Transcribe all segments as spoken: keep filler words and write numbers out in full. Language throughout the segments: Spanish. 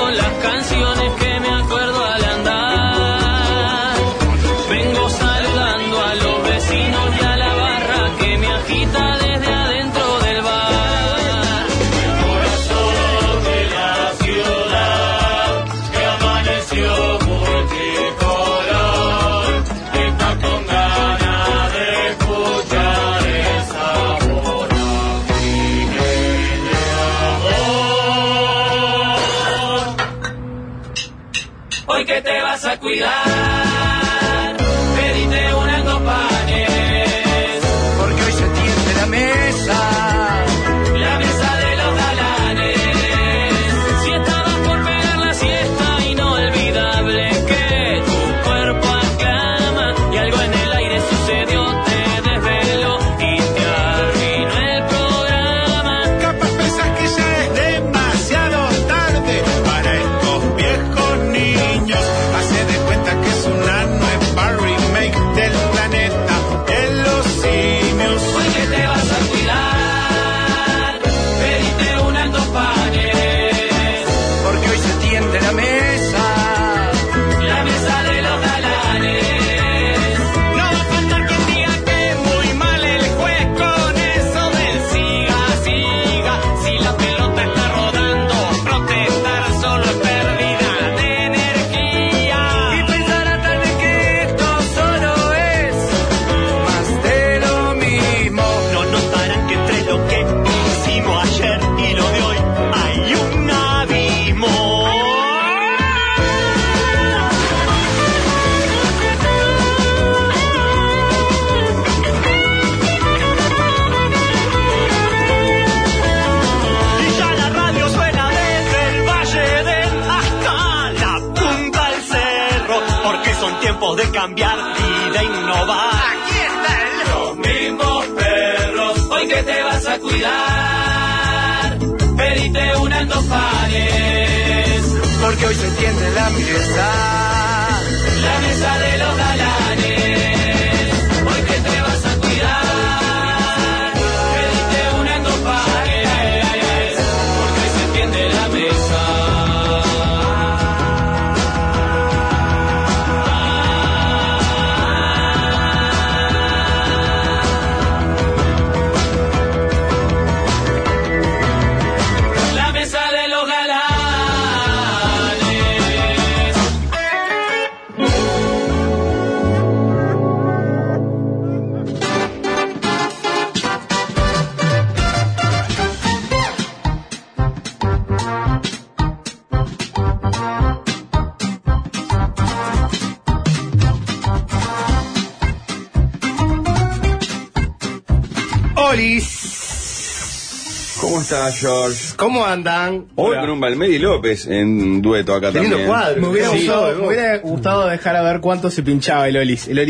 son las canciones que me acuerdo al andar. Vengo saludando a los vecinos y a la barra que me agita desde adentro del bar. El corazón de la ciudad que amaneció multicolor está con ganas de escuchar el sabor de amor. Hoy que te vas a cuidar, pedite unas dos panes, Porque hoy se tiende la mesa. la mesa de los galanes. Si estabas por pegar la siesta, inolvidable que tu cuerpo aclama y algo en el aire sucedió, te desveló y te arruinó el programa. Capaz pensás que ya es demasiado tarde para estos viejos niños. Hace de cuenta que es una nueva remake del planeta de los simios. Hoy que te vas a cuidar, pedite unas dos panes, Porque hoy se tiende la mesa. la mesa de los galanes. No va a faltar quien diga que muy mal el juez con eso del siga, siga. Si la pelota está rodando, protestar solo es pérdida de energía. Y pensará tal vez que esto solo es más de lo mismo. No notarán que entre lo que hicimos ayer y lo de hoy hay un abismo. Y ya la radio suena desde el Valle del hasta la punta del cerro, porque son tiempos de cambiar y de innovar. Aquí está el... Los mismos perros, hoy que te vas a cuidar, pedite unas dos panes, Porque hoy se tiende la mesa. la mesa de los galanes. Hoy que te vas a cuidar, pedite unas dos panes, porque hoy se tiende la mesa. La mesa de los galanes. Olis. ¿Cómo está, George? ¿Cómo andan? Hoy con un Valmeri López en dueto acá Qué lindo también. cuadro. Me hubiera, Sí. gustado, me hubiera gustado dejar a ver cuánto se pinchaba el Olis. El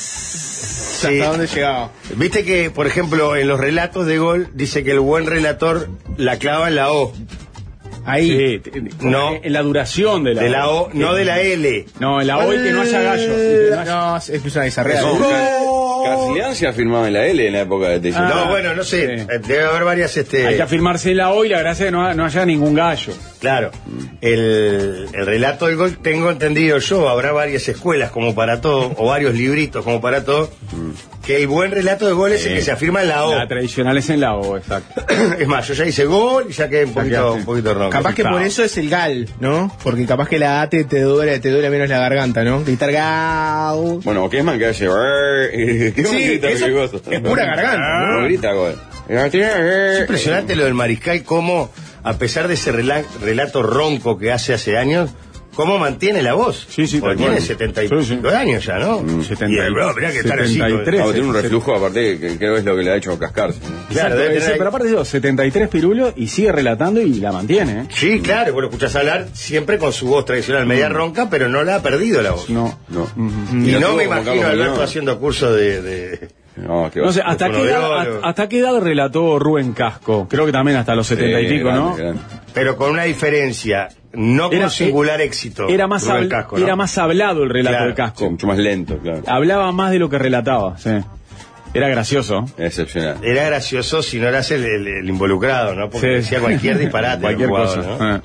Olis. Sí. ¿Hasta dónde llegaba? Viste que, por ejemplo, en los relatos de gol dice que el buen relator la clava en la O. Ahí. Sí, t- No. en la duración de la, De la O, no de la L. No, en la O y que no haya gallos. que no haya- No, es es una bizarrea. No, Gol. Casilán se afirmaba en la L en la época de Teixeira. No, bueno, no sé. sí. eh, Debe haber varias, este. Hay que afirmarse la O y la gracia es que no, ha- no haya ningún gallo. Claro. El, el relato del gol, tengo entendido yo, habrá varias escuelas como para todo, o varios libritos como para todo, que el buen relato de gol es el que se afirma en la O. La tradicional es en la O, exacto. Es más, yo ya hice gol y ya quedé un poquito, quedaste. un poquito ronco. Capaz que por eso es el gal, ¿no? Porque capaz que la A te, te duele, te duele menos la garganta, ¿no? Gritar gal. Bueno, Kessman que hace... ¿Qué Sí, grita, eso qué cosa? es pura garganta, No ¿no? grita gol. Es impresionante lo del Mariscal, cómo, a pesar de ese rela- relato ronco que hace hace años, cómo mantiene la voz. Sí, sí, Porque tal cual. tiene setenta y Sí, sí. cinco años ya, ¿no? setenta Y el bro, mirá que está así, setenta y tres. Ah, tiene un reflujo aparte que creo es lo que le ha hecho cascarse. ¿no? Claro, Exacto, debe ese- tener ahí- pero aparte digo, setenta y tres pirulos y sigue relatando y la mantiene, ¿eh? Sí, claro, vos lo escuchás hablar siempre con su voz tradicional, media ronca, pero no la ha perdido la voz. No. No. Y lo no tuvo me como imagino Carlos a Alberto Muñoz. haciendo curso de... de- No, que No sé, ¿hasta Con qué, edad, Oro. hasta, hasta qué edad relató Rubén Casco? Creo que también hasta los setenta y pico, ¿no? Pero con una diferencia, no con Era- singular éxito. Era más, Rubén habl- Casco, ¿no? era más hablado el relato Claro, de Casco. mucho más lento, claro. Hablaba más de lo que relataba, sí. Era gracioso. Excepcional. Era gracioso si no eras el, el- el involucrado, ¿no? Porque Sí. decía cualquier disparate. Cualquier el jugador, cosa. ¿no? Ah.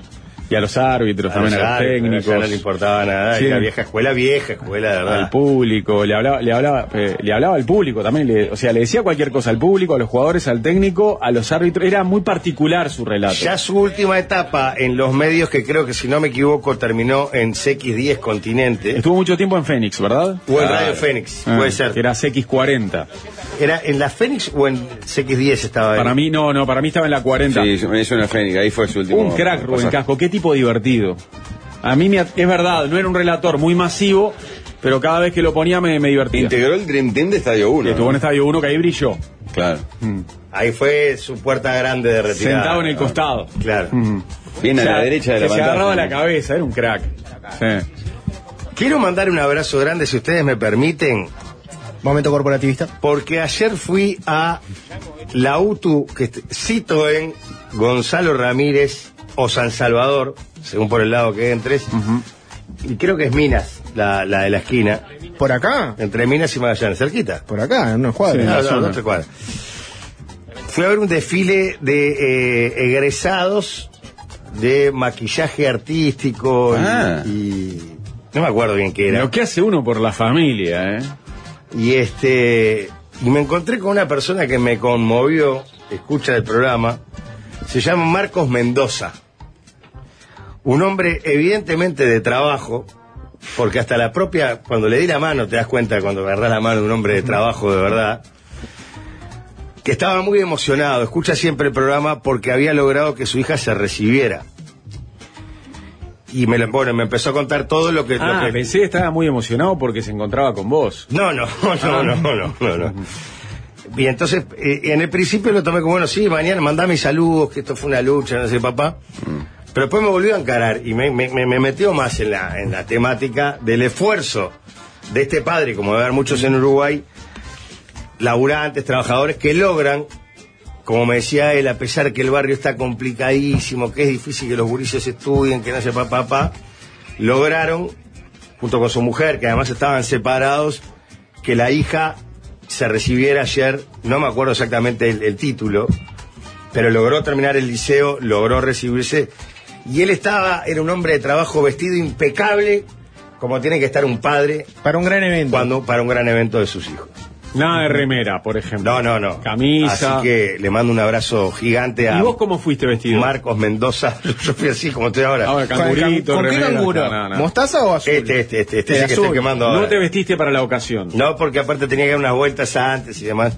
Y a los árbitros, A también los a los árbitros, técnicos. ya no le importaba nada. Sí. Y la vieja escuela, vieja escuela, de verdad. Al público, le hablaba, le hablaba, eh, le hablaba al público también, le- o sea, le decía cualquier cosa al público, a los jugadores, al técnico, a los árbitros, era muy particular su relato. Ya su última etapa en los medios, que creo que si no me equivoco terminó en C X diez Continente, Estuvo mucho tiempo en Fénix, ¿verdad? o en Claro. Radio Fénix, Ah, puede ser. que era C X cuarenta. ¿Era en la Fénix o en C X diez estaba él? Para mí, no, no, para mí estaba en la cuarenta. Sí, me hizo una Fénix, ahí fue su último. Un crack, Rubén pasaje. Casco, qué tipo divertido. A mí me, es verdad, no era un relator muy masivo, pero cada vez que lo ponía me, me divertía. Integró el Dream Team de Estadio uno. Y estuvo en ¿no? Estadio uno que ahí brilló. Claro. Ahí fue su puerta grande de retirada. Sentado en el costado. Claro. Bien a O sea, la derecha de la que se pantalla. agarraba la cabeza, era un crack. Sí. Quiero mandar un abrazo grande, si ustedes me permiten, Momento corporativista. porque ayer fui a la U T U, que est- cito en Gonzalo Ramírez o San Salvador, según por el lado que entres, y creo que es Minas, la, la de la esquina, ¿Por acá? entre Minas y Magallanes, cerquita. Por acá, en unos cuadros. Sí. No, la no, zona. no te cuadras. Fui a ver un desfile de eh, egresados de maquillaje artístico y- Ah. y, no me acuerdo bien qué era. Lo que hace uno por la familia, ¿eh? Y este y me encontré con una persona que me conmovió, escucha el programa, se llama Marcos Mendoza. Un hombre evidentemente de trabajo, porque hasta la propia, cuando le di la mano, te das cuenta cuando agarrás la mano de un hombre de trabajo de verdad, que estaba muy emocionado, escucha siempre el programa porque había logrado que su hija se recibiera. Y me, lo- bueno, me empezó a contar todo lo que... lo Ah, que- pensé que estaba muy emocionado porque se encontraba con vos. No, no, no, no, no, no, no. Y entonces, eh, en el principio lo tomé como, bueno, sí, mañana mandá mis saludos, que esto fue una lucha, no sé, papá. Pero después me volvió a encarar y me, me, me- me metió más en la, en la temática del esfuerzo de este padre, como debe haber muchos en Uruguay, laburantes, trabajadores, que logran, como me decía él, a pesar que el barrio está complicadísimo, que es difícil que los gurises estudien, que no sepa papá, lograron, junto con su mujer, que además estaban separados, que la hija se recibiera ayer, no me acuerdo exactamente el, el título, pero logró terminar el liceo, logró recibirse, y él estaba, era un hombre de trabajo vestido impecable, como tiene que estar un padre Para un gran evento. cuando para un gran evento de sus hijos. Nada de remera, por ejemplo. No, no, no. Camisa. Así que le mando un abrazo gigante a ¿Y vos cómo fuiste vestido? Marcos Mendoza. Yo fui así como estoy ahora. Ahora, ¿Con, cangurito, con qué remera. canguro? No, no, no. ¿Mostaza o azul? Este, este, este, este El es el que azul. estoy quemando ahora. No te vestiste para la ocasión. No, porque aparte tenía que dar unas vueltas antes y demás.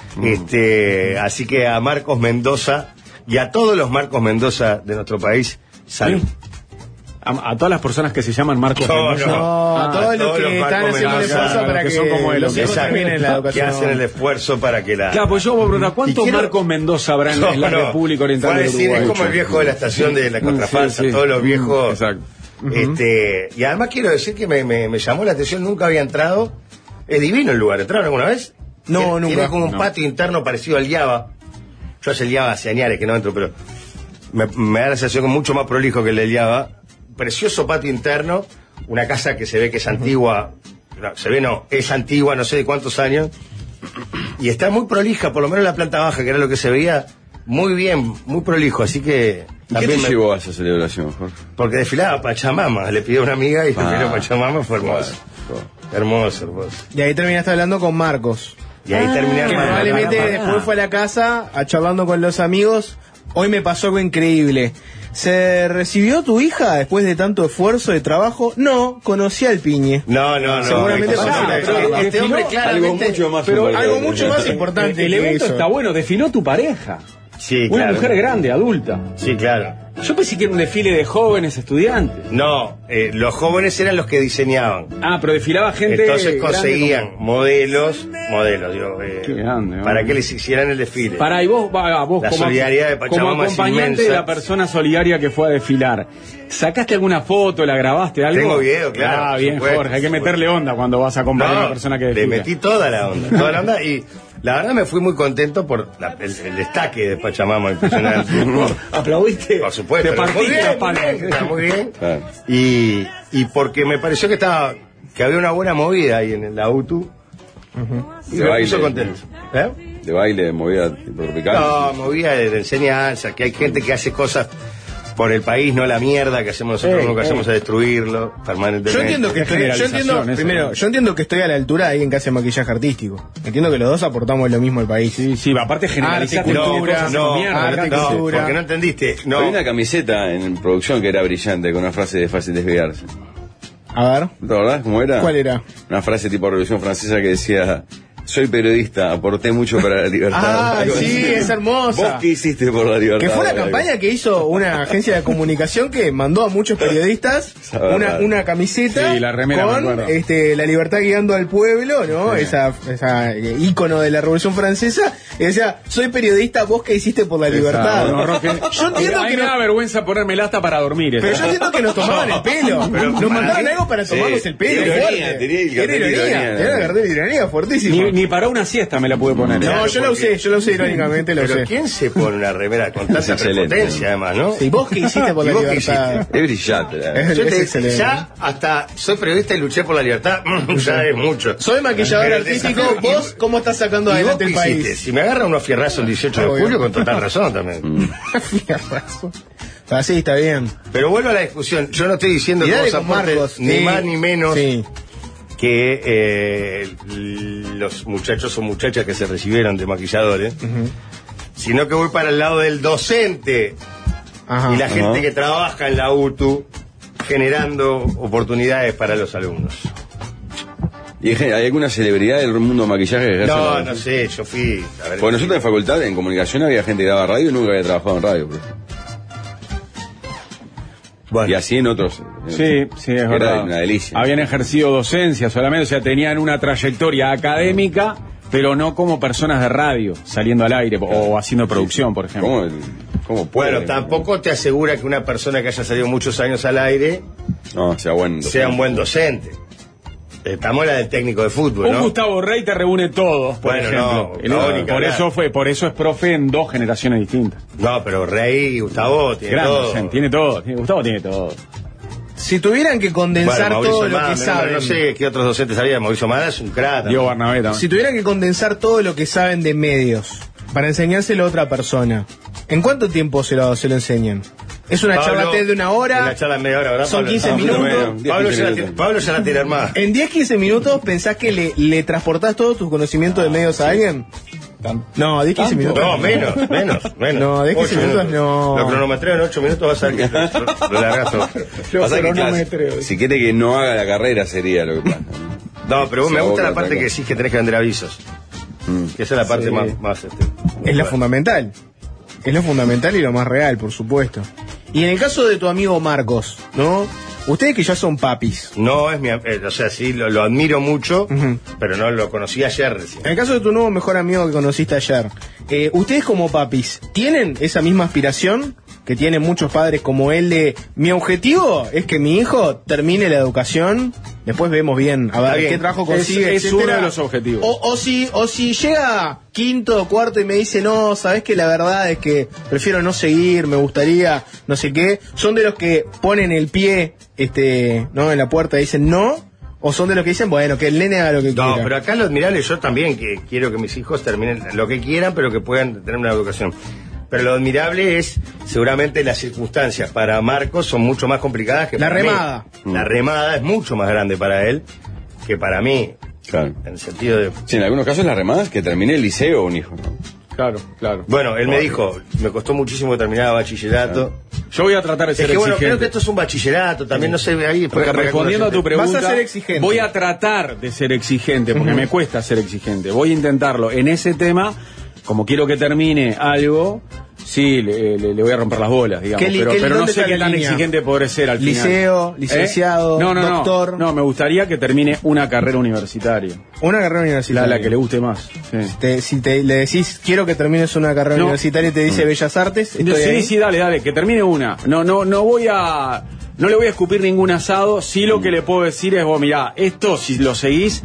Este, así que a Marcos Mendoza y a todos los Marcos Mendoza de nuestro país, salud. ¿Sí? A, a todas las personas que se llaman Marcos No, Mendoza. No, Ah, todos los todos que los están Marcos haciendo el Mendoza, esfuerzo los para que que, son como él, los hijos Exacto. terminen la Que educación. hacen el esfuerzo para que la... Claro, pues yo voy a preguntar, Y ¿cuántos quiero- Marcos Mendoza habrá en, en la No, no. República Oriental Fue a del decir, Uruguay? es como el viejo de la estación de la contrafalsa, Sí, sí. todos los viejos. Exacto. Este, y además quiero decir que me, me, me llamó la atención, nunca había entrado. Es divino el lugar, ¿entraron alguna vez? No, Tiene- nunca. Tiene como un No. patio interno parecido al Java. Yo hace el Java hace años que no entro, pero me, me da la sensación que mucho más prolijo que el del Java. Precioso patio interno, una casa que se ve que es antigua, no, se ve no, es antigua, no sé de cuántos años, y está muy prolija, por lo menos la planta baja, que era lo que se veía, muy bien, muy prolijo, así que... ¿Y qué también te me- llevó a esa celebración, Jorge? porque desfilaba Pachamama, le pidió a una amiga y Ah. desfiló Pachamama, fue hermoso. Bueno, Hermoso, hermoso. Y ahí terminaste hablando con Marcos. Y ahí terminé Que armando- probablemente Ah. después fue a la casa a charlando con los amigos. Hoy me pasó algo increíble. ¿Se recibió tu hija después de tanto esfuerzo de trabajo? No, conocí al Piñe. No, no, no. Seguramente no, fue no, así. no, Pero no, este hombre algo claramente... mucho más Pero importante. algo mucho más importante. El que evento eso. está bueno, desfiló tu pareja. Sí, Una claro. mujer grande, adulta. Sí, claro. Yo pensé que era un desfile de jóvenes estudiantes. No, eh, los jóvenes eran los que diseñaban. Ah, pero desfilaba gente. Entonces grande conseguían como- modelos, modelos, digo, eh, Qué grande, para ¿no? que les hicieran el desfile. Pará, y vos, va, vos La como, solidaridad de Pachamama como es acompañante inmensa. de la persona solidaria que fue a desfilar, ¿sacaste alguna foto, la grabaste, algo? Tengo video, claro, Ah, por bien, supuesto, Jorge, hay que por meterle onda cuando vas a acompañar a una No, persona que le desfila. metí toda la onda, toda la onda y la verdad me fui muy contento por la- el, el destaque de Pachamama impresionante. ¿Aplaudiste? Por supuesto. Te muy partiste bien, la muy palma. bien, está muy bien. Claro. Y, y porque me pareció que estaba, que había una buena movida ahí en la U T U. Y De me baile. puso contento. ¿Eh? De baile, de movida tropical. No, movida de, de enseñanza, que hay gente que hace cosas por el país, no la mierda que hacemos nosotros, Eh, lo que eh. hacemos es destruirlo permanentemente. Yo entiendo que Qué estoy, yo entiendo, generalización esa, primero, ¿no? yo entiendo que estoy a la altura de alguien que hace maquillaje artístico. Entiendo que los dos aportamos lo mismo al país. Sí, sí, aparte generalizaste Arte, todo, cultura, cosas no, como mierda, arte, gran no, cosa. cultura. porque no entendiste. No, Había una camiseta en producción que era brillante, con una frase de fácil desviarse. A ver, ¿Te acordás cómo era? ¿cuál era? Una frase tipo Revolución Francesa que decía: soy periodista, aporté mucho para la libertad. Ah, Algo sí, así. es hermosa. ¿Vos qué hiciste por la libertad? Que fue una Algo. campaña que hizo una agencia de comunicación que mandó a muchos periodistas Sabe, una, sabe. una camiseta Sí, la remera, me con acuerdo. este, la libertad guiando al pueblo, ¿no? Esa, esa eh, ícono de la Revolución Francesa. Y decía, soy periodista, ¿vos qué hiciste por la libertad? No, Roque. Yo entiendo A mí que me no- da vergüenza ponerme el asta para dormir. Pero esa. yo entiendo que nos tomaban el pelo. Pero nos para mandaron mí- algo para sí, tomarnos el pelo. tenía fuerte. ironía, tenía el Era cartel de ironía. ironía. Era el cartel de ironía, fuertísimo. Ni, ni para una siesta me la pude poner. no, Claro, yo la porque- usé, yo la usé irónicamente, la pero usé. ¿quién se pone una remera con tanta excelente. prepotencia, además, no? Sí, ¿vos qué hiciste por ¿Y la vos qué libertad? Es brillante. la verdad. Es- Yo te- excelente. ya hasta soy periodista y luché por la libertad, ya es mucho. Soy maquillador Pero el artístico, desafío- vos cómo estás sacando ¿Y vos adelante qué el país. hiciste? Si me agarra unos fierrazos el dieciocho de Obvio. julio, con total razón también. Fierrazo. Ah, sí, está bien. Pero vuelvo a la discusión. Yo no estoy diciendo Y que dale vos con aportes Marcos. ni Sí, más ni menos sí. que eh, los muchachos o muchachas que se recibieron de maquilladores, sino que voy para el lado del docente Ajá. y la gente Ajá. que trabaja en la U T U generando oportunidades para los alumnos. ¿Y hay, hay alguna celebridad del mundo del maquillaje que ejerce No, la- no sé, yo fui... A ver, Porque nosotros en facultad, en comunicación, había gente que daba radio y nunca había trabajado en radio. por ejemplo. bueno, Y así en otros. Sí, sí, es Era verdad. una delicia. Habían ejercido docencia solamente, o sea, tenían una trayectoria académica, pero no como personas de radio, saliendo al aire o haciendo producción, por ejemplo. ¿Cómo, cómo puede? bueno, tampoco te asegura que una persona que haya salido muchos años al aire No, sea bueno. sea un buen docente. Estamos en la del técnico de fútbol, Un ¿no? Gustavo Rey te reúne todos, por Bueno, ejemplo. no, Y no, no, ni que por hablar. eso fue, por eso es profe en dos generaciones distintas. No, pero Rey y Gustavo tienen Gran todo. docente, tiene todo, tiene- Gustavo tiene todo. Si tuvieran que condensar Bueno, Mauricio todo lo Mada, que no, saben. no sé qué otros docentes había. Mauricio Mada es un crack. Diego Barnabé también. Si tuvieran que condensar todo lo que saben de medios para enseñárselo a otra persona, ¿en cuánto tiempo se lo, se lo enseñan? ¿Es una Pablo, charla TED de una hora? Una charla de media hora, ¿verdad? Son Pablo? quince No, minutos. menos. diez, Pablo, quince ya la minutos. tiene- Pablo ya la tiene armada. En diez quince minutos pensás que le, le transportás todos tus conocimientos de medios a alguien? No, diez quince minutos. No, menos, menos, menos. No, de quince Ocho minutos no. Lo cronometreo en ocho minutos, vas a ver que lo, lo largas todo. Pasa que, pero no claro, me creo. si quiere que no haga la carrera sería lo que pasa. ¿no? No, pero vos Se me gusta la aboca parte otra que cosa. decís que tenés que vender avisos. Mm. Que esa es la parte Sí. más, más este, Es lo fundamental. Es lo fundamental y lo más real, por supuesto. Y en el caso de tu amigo Marcos, ¿no? Ustedes que ya son papis. No es mi... am- eh, o sea, sí, lo, lo admiro mucho, Ujú. pero no lo conocí ayer recién. En el caso de tu nuevo mejor amigo que conociste ayer, eh, ustedes como papis, ¿tienen esa misma aspiración que tienen muchos padres como él de mi objetivo es que mi hijo termine la educación, después vemos bien, a ver Está bien. qué trabajo Es- consigue, es etcétera? uno de los objetivos. O, o si, o si llega quinto o cuarto y me dice, no, sabes que la verdad es que prefiero no seguir, me gustaría, no sé qué, son de los que ponen el pie este, ¿no? en la puerta y dicen no, o son de los que dicen, bueno, que el nene haga lo que No, quiera. pero acá lo admirable, yo también que quiero que mis hijos terminen lo que quieran, pero que puedan tener una educación. Pero lo admirable es, seguramente las circunstancias para Marcos son mucho más complicadas que La para mí. remada. La remada es mucho más grande para él que para mí, Claro. en el sentido de... Sí, en algunos casos las remadas que termine el liceo un hijo. ¿no? Claro, claro. Bueno, él me dijo, me costó muchísimo terminar bachillerato. Yo voy a tratar de Es ser que bueno, exigente. creo que esto es un bachillerato, también no sé, ahí después Re- capaz que Respondiendo a tu algunos- pregunta, Vas a ser exigente. voy a tratar de ser exigente, porque me cuesta ser exigente. Voy a intentarlo. En ese tema, como quiero que termine algo, sí, le, le- le voy a romper las bolas, digamos. ¿Qué li- pero qué- pero no dónde sé está qué la tan línea? exigente podré ser al final. Liceo, ¿Eh? licenciado, no, no, no, doctor. No, me gustaría que termine una carrera universitaria. Una carrera La, universitaria. la que le guste más. Sí. Te- si te, le decís, quiero que termines una carrera No. universitaria y te dice Bellas Artes, estoy Sí, ahí. sí, dale, dale, que termine una. No, no, no voy a, no le voy a escupir ningún asado. Sí, lo que le puedo decir es, vos, mirá, esto si lo seguís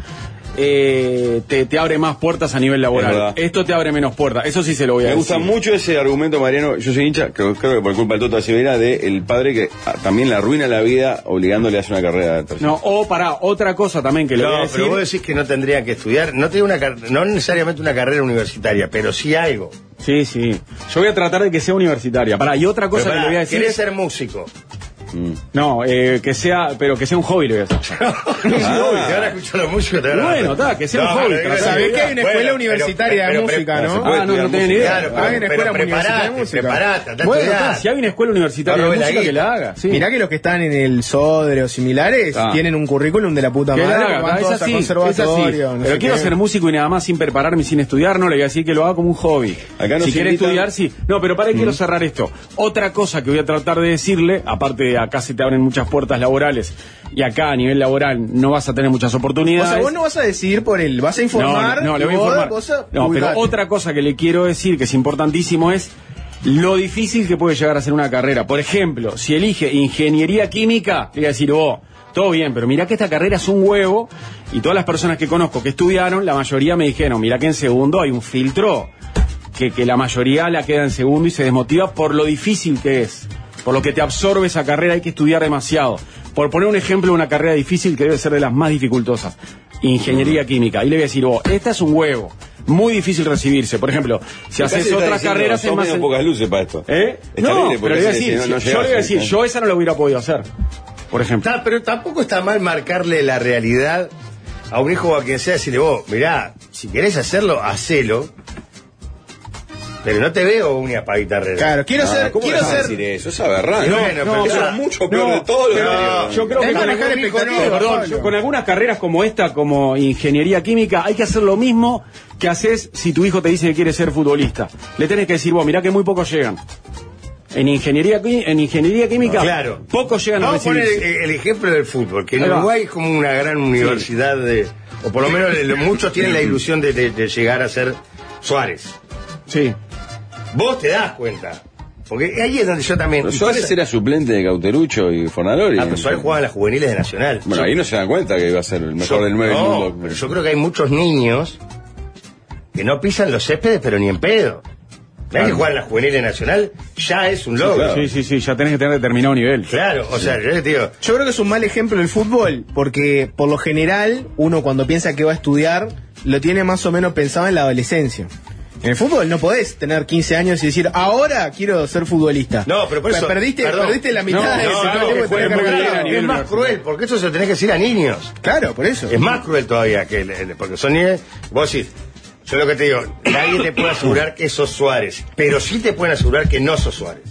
eh, te, te abre más puertas a nivel Es laboral. verdad. Esto te abre menos puertas. Eso sí se lo voy a Me decir. gusta mucho ese argumento, Mariano. Yo soy hincha, creo, creo que por culpa del Toto da Silveira, de el padre que ah, también le arruina la vida obligándole a hacer una carrera de tercero. No, o para otra cosa también que le voy a No, decir. pero vos decís que no tendría que estudiar, no tiene una car- no necesariamente una carrera universitaria, pero sí algo. Sí, sí. Yo voy a tratar de que sea universitaria. Pará, y otra cosa Pero que le pará, voy a decir. ¿querés es- ser músico? Mm. No, eh, que sea, pero que sea un hobby, le voy a decir. Ah, te van a escuchar los músicos, te van a- Bueno, está, que sea un hobby, pero para digo, ¿Sabés sí, que hay una escuela bueno, universitaria pero- de pero- música, pero- no? se puede Ah, no, no estudiar tenía ni idea. música. Claro, Ah, hay pero, una pero escuela universitaria de preparate, música. preparate, andá a Bueno, estudiar. está, si hay una escuela universitaria No de robe la música, que guita. la haga. Sí. Mirá que los que están en el Sodre o similares Ah. tienen un currículum de la puta Que madre. la porque haga, van es todos así, a es así. conservatorio. no Pero sé quiero qué. ser músico y nada más sin prepararme, sin estudiar, no le voy a decir que lo haga como un hobby. Acá nos si quiere invitan- estudiar, sí. No, pero para quiero cerrar esto. Otra cosa que voy a tratar de decirle, aparte de acá se te abren muchas puertas laborales y acá a nivel laboral no vas a tener muchas O oportunidades. sea, vos no vas a decidir por él, vas a informar. No, no, no, le y voy a vos, informar. vos a- No, pero ubicate. otra cosa que le quiero decir que es importantísimo es lo difícil que puede llegar a ser una carrera. Por ejemplo, si elige ingeniería química, le voy a decir, vos, todo bien, pero mirá que esta carrera es un huevo, y todas las personas que conozco que estudiaron, la mayoría me dijeron, mirá que en segundo hay un filtro, que, que la mayoría la queda en segundo y se desmotiva por lo difícil que es, por lo que te absorbe esa carrera, hay que estudiar demasiado. Por poner un ejemplo de una carrera difícil que debe ser de las más dificultosas, ingeniería química, y le voy a decir, vos, esta es un huevo, muy difícil recibirse. Por ejemplo, si Casi haces está otras diciendo, carreras es son más... medio pocas luces para esto. ¿Eh? Es No, terrible, pero porque le voy a si decir, no, no yo le llegás, voy a decir, ¿eh? yo esa no la hubiera podido hacer, por ejemplo. Está, pero tampoco está mal marcarle la realidad a un hijo o a quien sea, decirle vos, mirá, si querés hacerlo, hacelo, pero no te veo una espaguitarrera. Claro, quiero Ah, ser. ¿cómo Quiero le vas a ser. decir eso? Es aberrante. No, bueno, pero eso claro, es mucho peor no, de todo lo pero que- yo creo Es que con, manejar algún- expectativas, perdón, Pablo. yo- con algunas carreras como esta, como ingeniería química, hay que hacer lo mismo que haces si tu hijo te dice que quiere ser futbolista. Le tenés que decir, vos, mirá que muy pocos llegan. En ingeniería, qui- en ingeniería química, Claro. pocos llegan Vamos a a poner recibirse. el, el ejemplo del fútbol, que en Ahí va. Uruguay es como una gran universidad de, o por lo menos le- muchos tienen la ilusión de, de- de llegar a ser Suárez. Sí. Vos te das cuenta, porque ahí es donde yo también. Pero y Suárez pasa- era suplente de Cauterucho y Fornalori. Ah, pero Suárez jugaba en las juveniles de Nacional. Bueno, Yo- ahí no se dan cuenta que iba a ser el mejor yo- del nueve del no, mundo. pero yo creo que hay muchos niños que no pisan los céspedes, pero ni en pedo. Hay que jugar en la juvenil de Nacional, ya es un logro. claro. Sí, sí, sí, ya tenés que tener determinado nivel. Claro, o sea, yo te digo, Yo creo que es un mal ejemplo el fútbol, porque por lo general, uno cuando piensa que va a estudiar, lo tiene más o menos pensado en la adolescencia. En el fútbol no podés tener quince años y decir, ahora quiero ser futbolista. no, pero por eso. Perdiste, perdón. perdiste la mitad No, de no, ese no, tiempo que que fue tenés muy que bien regalar. a nivel Es más universitario. cruel, porque eso se lo tenés que decir a niños. Claro, por eso. Es más cruel todavía que el- el- porque son niños. Vos decís, yo lo que te digo, nadie te puede asegurar que sos Suárez, pero sí te pueden asegurar que no sos Suárez.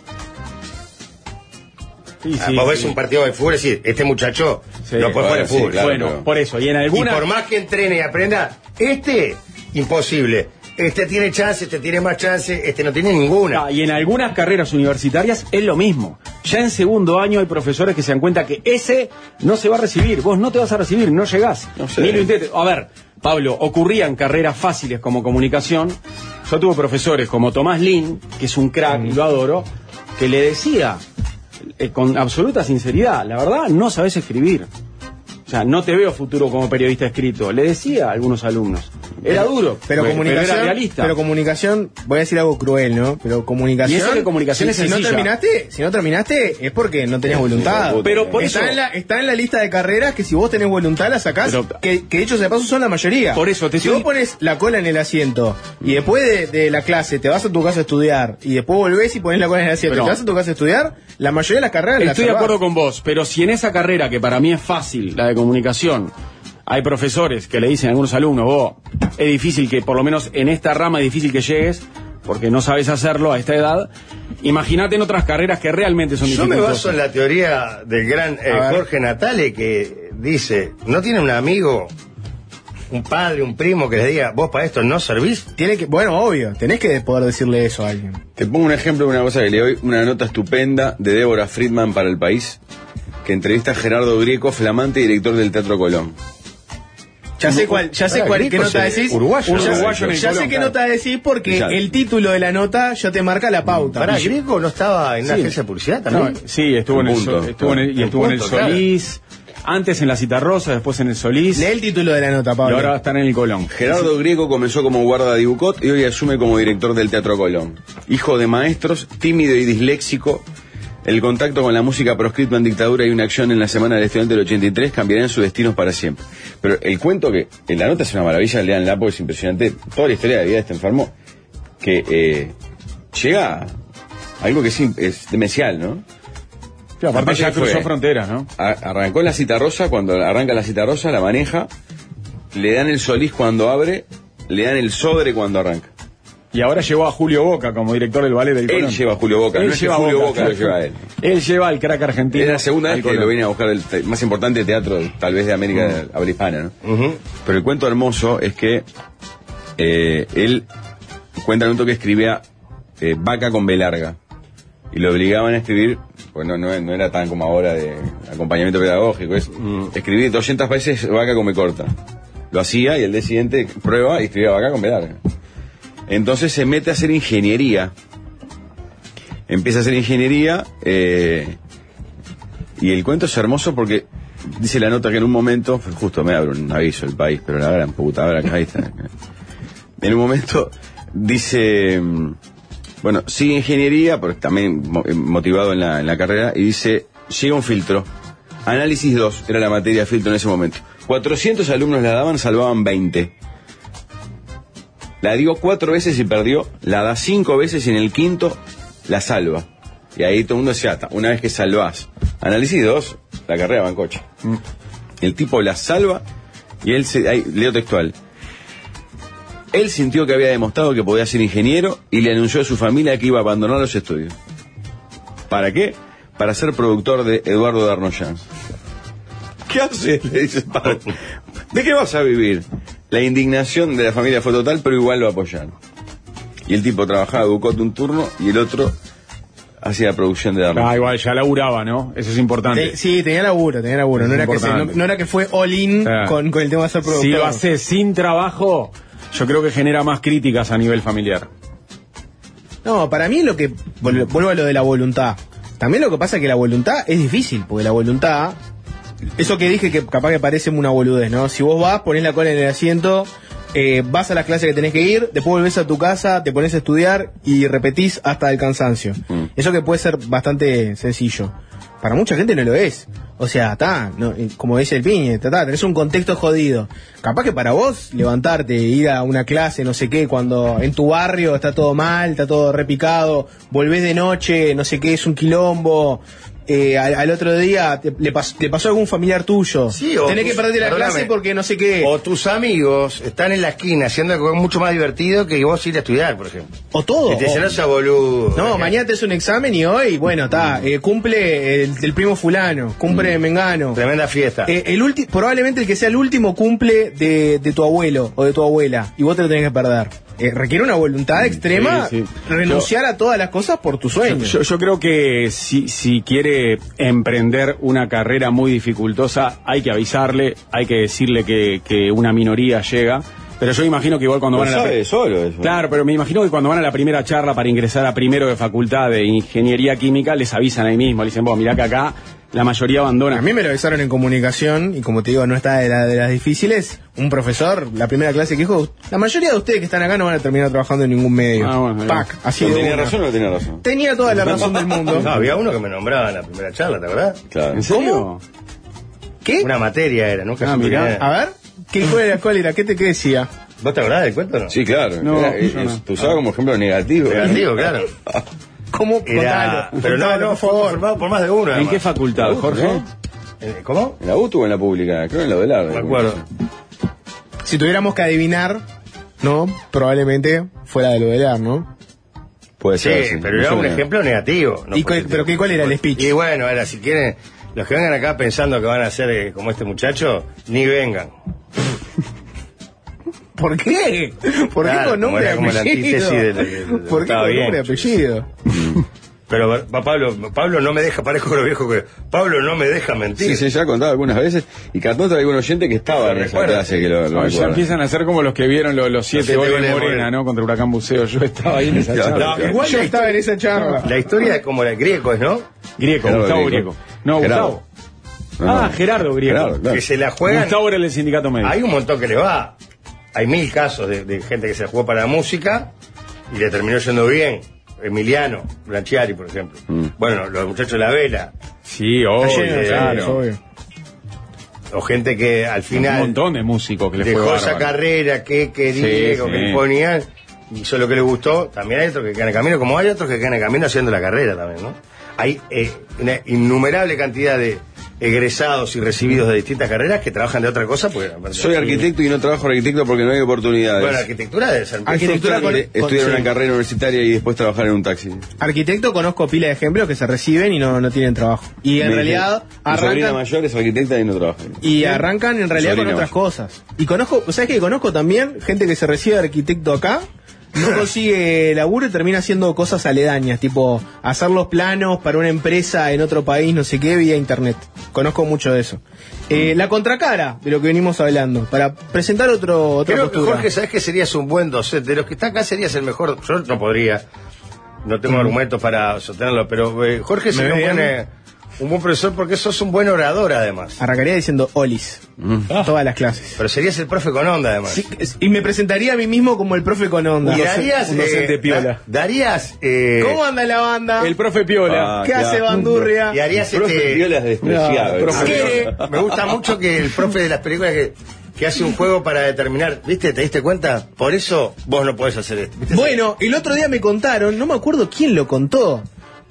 Sí, Ah, sí, vos sí. ese un partido de fútbol y decís, este muchacho Sí, no puede jugar bueno, al sí, fútbol. claro. Bueno, pero- por eso, y en Y alguna... por más que entrene y aprenda, este, imposible. Este tiene chance, este tiene más chance, este no tiene ninguna. Ah, y en algunas carreras universitarias es lo mismo. Ya en segundo año hay profesores que se dan cuenta que ese no se va a recibir. Vos no te vas a recibir, no llegás. No sé. Ni lo intentes. A ver, Pablo, ocurrían carreras fáciles como comunicación. Yo tuve profesores como Tomás Lin, que es un crack y lo adoro, que le decía eh, con absoluta sinceridad, la verdad, no sabés escribir. O sea, no te veo futuro como periodista escrito. Le decía a algunos alumnos. Era duro, Pero fue- comunicación, era realista. pero comunicación, voy a decir algo cruel, ¿no? Pero comunicación. Y eso que comunicación si, es si no sencilla. terminaste, si no terminaste es porque no tenías voluntad. Pero por está eso- en la, está en la lista de carreras que si vos tenés voluntad la sacás, Pero- que, que dicho sea de paso son la mayoría. Por eso te si estoy- vos pones la cola en el asiento y después de, de la clase te vas a tu casa a estudiar y después volvés y pones la cola en el asiento Pero- y te vas a tu casa a estudiar, la mayoría de las carreras las Estoy de salvás. acuerdo con vos, pero si en esa carrera, que para mí es fácil, la de comunicación, hay profesores que le dicen a algunos alumnos, vos, es difícil que, por lo menos en esta rama es difícil que llegues, porque no sabes hacerlo a esta edad, imagínate en otras carreras que realmente son Yo me dificultosas. baso en la teoría del gran eh, A ver. Jorge Natale, que dice, ¿no tiene un amigo, un padre, un primo que le diga, vos para esto no servís? Tiene que, bueno, obvio, tenés que poder decirle eso a alguien. Te pongo un ejemplo de una cosa que le doy, una nota estupenda de Débora Friedman para El País, que entrevista a Gerardo Grieco, flamante director del Teatro Colón. Ya sé cuál, ya sé Pará, cuál, qué Grico nota es, decís. eh, uruguayo, ya ¿no? sé- Uruguayo en ya el sé Colón, qué claro. nota decís porque Ya. el título de la nota ya te marca la pauta. Pará, Y yo- Griego no estaba en una Sí. agencia de publicidad No, también. sí, estuvo en el, Un punto, Sol- estuvo en el- y Un estuvo en el punto, claro. Solís. Antes en la Citarrosa, después en el Solís. Lee el título de la nota, Y Pablo. ahora va a estar en el Colón. Gerardo Griego comenzó como guarda de Bucot y hoy asume como director del Teatro Colón. Hijo de maestros, tímido y disléxico, el contacto con la música proscrito en dictadura y una acción en la Semana del Estudiante del ochenta y tres cambiarían sus destinos para siempre. Pero el cuento que, en la nota es una maravilla, leanla porque es impresionante, toda la historia de la vida de este enfermo, que eh, llega a algo que es, es demencial, ¿no? Sí, aparte Aparte ya fue- cruzó fronteras, ¿no? A- arrancó en la Citarrosa, cuando arranca la Citarrosa, la maneja, le dan el Solís cuando abre, le dan el Sodre cuando arranca. Y ahora llevó a Julio Boca como director del ballet del Él Colón. lleva a Julio Boca, Él no es que lleva a Julio Boca, Boca lo claro. lleva a él. Él lleva al crack argentino. Es la segunda al vez que Colón. lo viene a buscar el te- más importante teatro, tal vez de América de habla hispana, ¿no? Ujú. Pero el cuento hermoso es que eh, él cuenta en un toque que escribía eh, vaca con B larga. Y lo obligaban a escribir, pues no, no, no era tan como ahora de acompañamiento pedagógico, es escribir doscientas veces vaca con B corta. Lo hacía y el día siguiente prueba y escribía vaca con B larga. Entonces se mete a hacer ingeniería. Empieza a hacer ingeniería eh, y el cuento es hermoso porque dice la nota que en un momento, justo me abre un aviso el país, pero la gran puta, ahora acá ahí está. En un momento dice, mm, bueno, sigue ingeniería, porque también mo- eh, motivado en la, en la carrera, y dice, llega un filtro, análisis dos, era la materia de filtro en ese momento. cuatrocientos alumnos la daban, salvaban veinte. La dio cuatro veces y perdió, la da cinco veces y en el quinto la salva. Y ahí todo el mundo decía, "Ta, una vez que salvás, análisis dos, la carrera va en coche." El tipo la salva y él se, ahí, leo textual. Él sintió que había demostrado que podía ser ingeniero y le anunció a su familia que iba a abandonar los estudios. ¿Para qué? Para ser productor de Eduardo Darnoyan. ¿Qué haces? Le dice el padre. ¿De qué vas a vivir? La indignación de la familia fue total, pero igual lo apoyaron. Y el tipo trabajaba de Bucot un turno y el otro hacía la producción de Darnoyan. Ah, igual, ya laburaba, ¿no? Eso es importante. Te- sí, tenía laburo, tenía laburo. No Es era, que se- no, importante. no era que fue all-in Ah. con, con el tema de ser productor. Si lo haces sin trabajo, yo creo que genera más críticas a nivel familiar. No, para mí lo que... vol- Vuelvo a lo de la voluntad. También lo que pasa es que la voluntad es difícil, porque la voluntad... Eso que dije que capaz que parece una boludez, ¿no? Si vos vas, ponés la cola en el asiento, eh, vas a las clases que tenés que ir, después volvés a tu casa, te pones a estudiar y repetís hasta el cansancio. Mm. Eso que puede ser bastante sencillo. Para mucha gente no lo es. O sea, está, no, eh, como dice el piñe, ta, ta, tenés un contexto jodido. Capaz que para vos levantarte, ir a una clase, no sé qué, cuando en tu barrio está todo mal, está todo repicado, volvés de noche, no sé qué, es un quilombo. Eh, al, al otro día te, le, pas- te pasó algún familiar tuyo. Sí, o tenés tus- que perderte la perdóname. clase porque no sé qué. O tus amigos están en la esquina haciendo algo mucho más divertido que vos ir a estudiar, por ejemplo. O todo. Y te dicen, o- no seas boludo. No, mañana te es un examen y hoy, bueno, está, eh, cumple el, el primo fulano, cumple Mengano. Tremenda fiesta. Eh, el ulti- probablemente el que sea el último cumple de, de tu abuelo o de tu abuela y vos te lo tenés que perder. Eh, requiere una voluntad extrema sí, sí. renunciar a todas las cosas por tu sueño. Yo, yo creo que si, si quiere emprender una carrera muy dificultosa, hay que avisarle, hay que decirle que, que una minoría llega. Pero yo imagino que igual cuando Lo van a la... sabe solo eso. Claro, pero me imagino que cuando van a la primera charla para ingresar a primero de facultad de ingeniería química, les avisan ahí mismo, le dicen, vos, mirá que acá la mayoría abandona. A mí me lo avisaron en comunicación y como te digo, no está de, la- de las difíciles. Un profesor, la primera clase que dijo, la mayoría de ustedes que están acá no van a terminar trabajando en ningún medio. Ah, bueno, Pac, así de ¿Tenía una. razón o no tenía razón? Tenía toda la razón del mundo. No, había uno que me nombraba en la primera charla, ¿te acordás? Claro. ¿En serio? ¿Qué? Una materia era, nunca Ah, supe mirá. quién era. A ver, ¿qué cuál era? ¿Cuál era? ¿Qué te qué decía? ¿Vos te acordás del cuento o no? Sí, claro. No, Era- yo es- no. Te usaba como ejemplo negativo. Negativo, claro. ¿Cómo? Era... Contalo, Pero no, contalo, no, por fue favor. formado por más de uno. ¿En además. qué facultad, Uh, Jorge? ¿no? Eh, ¿Cómo? ¿En la U T o en la pública? Creo en la Odelar. No me acuerdo. Si tuviéramos que adivinar, ¿no? Probablemente fuera de lo del ar, ¿no? Puede Sí, ser. pero No era sé un nada. ejemplo negativo. no ¿Y cuál- positivo. pero qué- cuál era el speech? Y bueno, era, si quieren, los que vengan acá pensando que van a ser eh, como este muchacho, ni vengan. ¿Por qué? ¿Por Claro, qué con nombre y como era como la apellido? antítesis de- de- de- de- ¿Por qué estaba con bien. nombre y apellido? Pero va, Pablo, Pablo no me deja, parezco con lo viejo que... Pablo no me deja mentir. Sí, sí, ya he contado algunas veces. Y Cartón trae algún oyente que estaba en esa recuerda. clase que lo, lo No, ya recuerda. empiezan a ser como los que vieron lo- los siete siete goles goles de de Morena, Morena. ¿no? Contra Huracán Buceo. Yo estaba ahí en esa Claro, charla. claro. Igual yo estaba en esa charla. La historia es como la griego, ¿no? Griego, Gerardo Gustavo Griego. Griego. No, Gerardo. Gustavo. No, Ah, no. Gerardo Griego. Gerardo, claro. Que se la juegan. Gustavo era el sindicato médico. Hay un montón que le va. Hay mil casos de, de gente que se jugó para la música y le terminó yendo bien. Emiliano Blanchiari, por ejemplo. Mm. Bueno, los muchachos de la vela. Sí, obvio, Está lleno, claro. sí, obvio. O gente que al Un final montón de músicos que le fue dejó esa bárbaro. carrera que quería, Sí, o sí. que ponían, y hizo lo que le gustó. También hay otros que quedan en camino, como hay otros que quedan en camino haciendo la carrera también, ¿no? Hay eh, una innumerable cantidad de egresados y recibidos de distintas carreras que trabajan de otra cosa. Porque, Soy arquitecto y no trabajo arquitecto porque no hay oportunidades. Bueno, arquitectura debe ser. Arquitectura con- Eh, estudiar con- una sí. carrera universitaria y después trabajar en un taxi. Arquitecto, conozco pila de ejemplos que se reciben y no, no tienen trabajo. Y en Mi- realidad mi sobrina arrancan, mayor es arquitecta y no trabaja. y arrancan en realidad con Sobrina otras mayor. cosas. Y conozco, ¿sabes qué? Conozco también gente que se recibe de arquitecto acá, no consigue laburo y termina haciendo cosas aledañas, tipo hacer los planos para una empresa en otro país, no sé qué, vía internet. Conozco mucho de eso. Eh, la contracara de lo que venimos hablando, para presentar otro, otra Creo que postura. Jorge, ¿sabes que serías un buen docente? De los que está acá serías el mejor. Yo no podría. No tengo argumentos para sostenerlo, pero eh, Jorge Me sería un ve buen, bien. eh, un buen profesor porque sos un buen orador además. Arrancaría diciendo Olis, todas las clases. Pero serías el profe con onda además. Sí, es- y me presentaría a mí mismo como el profe con onda. Y darías, un docente eh, piola. da- darías, eh, ¿Cómo anda la banda? El profe Piola. Ah, ¿Qué claro. hace Bandurria? y harías El profe este, Viola es despreciado. No, profe- ¿Qué? me gusta mucho que el profe de las películas que, que hace un juego para determinar, ¿viste? ¿Te diste cuenta? Por eso vos no podés hacer esto. ¿Viste? Bueno, el otro día me contaron, no me acuerdo quién lo contó,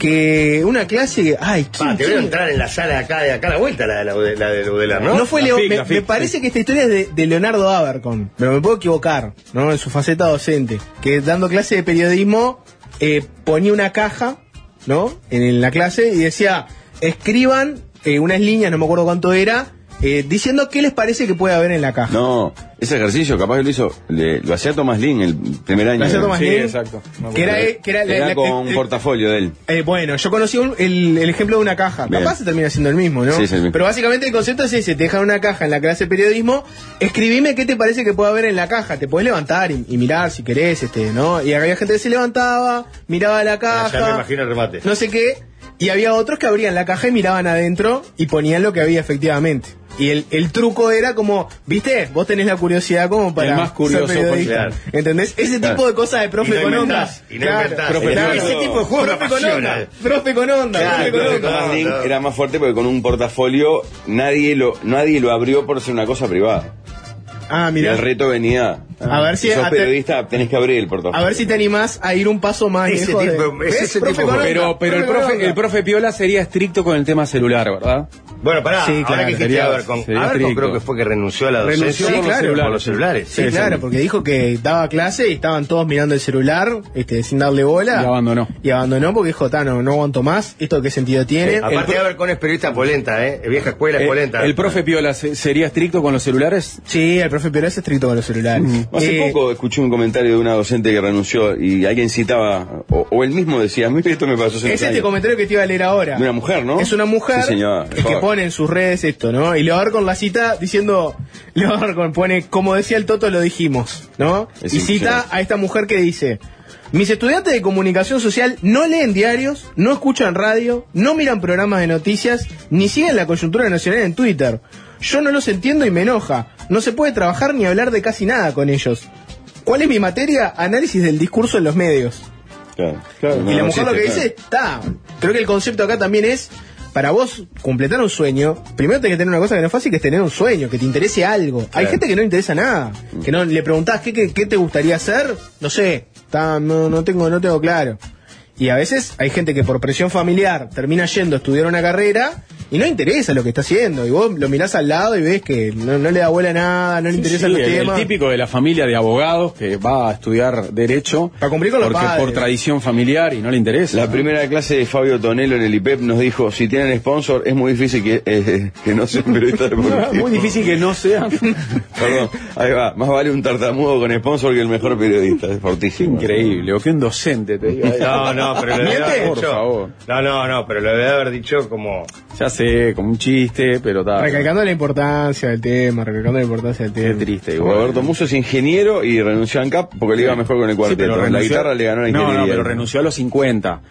que una clase que... Ay, ¿quién, Ah, te voy a quién? entrar en la sala de acá, de acá a la vuelta, la de la, la de Udela, ¿no? No, fue La Leo, F I C, me, la F I C, me parece sí. que esta historia es de, de Leonardo Abercon, pero me puedo equivocar, ¿no? En su faceta docente, que dando clase de periodismo eh, ponía una caja, ¿no? En, en la clase y decía, escriban eh, unas líneas, no me acuerdo cuánto era, eh, diciendo qué les parece que puede haber en la caja. No, ese ejercicio capaz que lo hizo, le- lo hacía Tomás Lin el primer año. Lo hacía Tomás Sí, Lin, exacto. Que era, que era, la- Era la- con el- portafolio de él. Eh, bueno, yo conocí un- el, el ejemplo de una caja. Bien. Capaz se termina siendo el mismo, ¿no? Sí, es el mismo. Pero básicamente el concepto es ese: te dejan una caja en la clase de periodismo, escribime qué te parece que puede haber en la caja. Te podés levantar y, y mirar si querés, este, ¿no? Y había gente que se levantaba, miraba la Ah, caja, ya me imagino el remate. no sé qué. Y había otros que abrían la caja y miraban adentro y ponían lo que había efectivamente. Y el, el truco era como, ¿viste? Vos tenés la curiosidad como para El más curioso, ser periodista. claro. ¿Entendés? Ese Claro. tipo de cosas de profe Y no con onda. inventás, y no inventás. Profe, claro. ese tipo de juegos me Profe con apasiona. onda. Profe con onda. Claro, profe con profe onda. con Tomás Lin no. era más fuerte porque con un portafolio nadie lo, nadie lo abrió por ser una cosa privada. Ah, Y mira. el reto venía. A ver si- si sos a te- periodista, tenés que abrir el portafolio. A ver si te animás a ir un paso más Ese lejos. de- tipo- es ¿Ves? ese Profe tipo con de- onda, Pero, pero el con profe, onda. el profe Piola sería estricto con el tema celular, ¿verdad? Bueno, pará, Sí, ahora claro, que dijiste sería- Abercon, sería Abercon estricto. creo que fue que renunció a la docencia Renunció por los por celulares. los celulares. Sí, Sí, claro, sí. porque dijo que daba clase y estaban todos mirando el celular, este, sin darle bola. Y abandonó. Y abandonó porque dijo, "Ta, no, no aguanto más, ¿esto qué sentido tiene?" Aparte de Abercon es periodista polenta, ¿eh? Vieja escuela es Eh, polenta. ¿El profe Piola se- sería estricto con los celulares? Sí, el profe Piola es estricto con los celulares. Hace Eh, poco escuché un comentario de una docente que renunció y alguien citaba, o, o él mismo decía, a mí esto me pasó hace Es unos este años". comentario que te iba a leer ahora. De una mujer, ¿no? Es una mujer Sí, señor. que Joder. pone en sus redes esto, ¿no? Y Leo Abercon la cita diciendo, Leo Abercon pone, como decía el Toto, lo dijimos, ¿no? Es y cita impresionante. a esta mujer que dice, mis estudiantes de comunicación social no leen diarios, no escuchan radio, no miran programas de noticias, ni siguen la coyuntura nacional en Twitter. Yo no los entiendo y me enoja. No se puede trabajar ni hablar de casi nada con ellos. ¿Cuál es mi materia? Análisis del discurso en los medios. Claro. Y la mujer lo que existe, dice está. Creo que el concepto acá también es, para vos completar un sueño, primero tenés que tener una cosa que no es fácil, que es tener un sueño, que te interese algo. Hay gente que no le interesa nada. Que no le preguntás ¿qué, qué, qué te gustaría hacer? No sé, está, no, no tengo, no tengo claro. Y a veces hay gente que por presión familiar termina yendo a estudiar una carrera y no le interesa lo que está haciendo. Y vos lo mirás al lado y ves que no, no le da bola a nada, no le interesa Sí, los el, el temas. típico de la familia de abogados que va a estudiar Derecho Para cumplir con los porque padres. por tradición familiar y no le interesa. La primera clase de Fabio Tonelo en el I P E P nos dijo, si tienen sponsor es muy difícil que, eh, que no sean periodistas deportivos. Muy difícil que no sean. Perdón, ahí va, más vale un tartamudo con sponsor que el mejor periodista, es fortísimo. Increíble, o que un docente te diga. No, no, pero lo debe ¿Miente? haber Por dicho. favor. No, no, no, pero lo debe haber dicho como. Ya sé, como un chiste, pero tal. Recalcando la importancia del tema, recalcando la importancia del Qué tema. triste, igual. Roberto Musso es ingeniero y renunció a ANCAP porque le iba mejor con el Sí, cuarteto. pero la renunció- guitarra le ganó a la No, ingeniería. no, pero renunció a los cincuenta.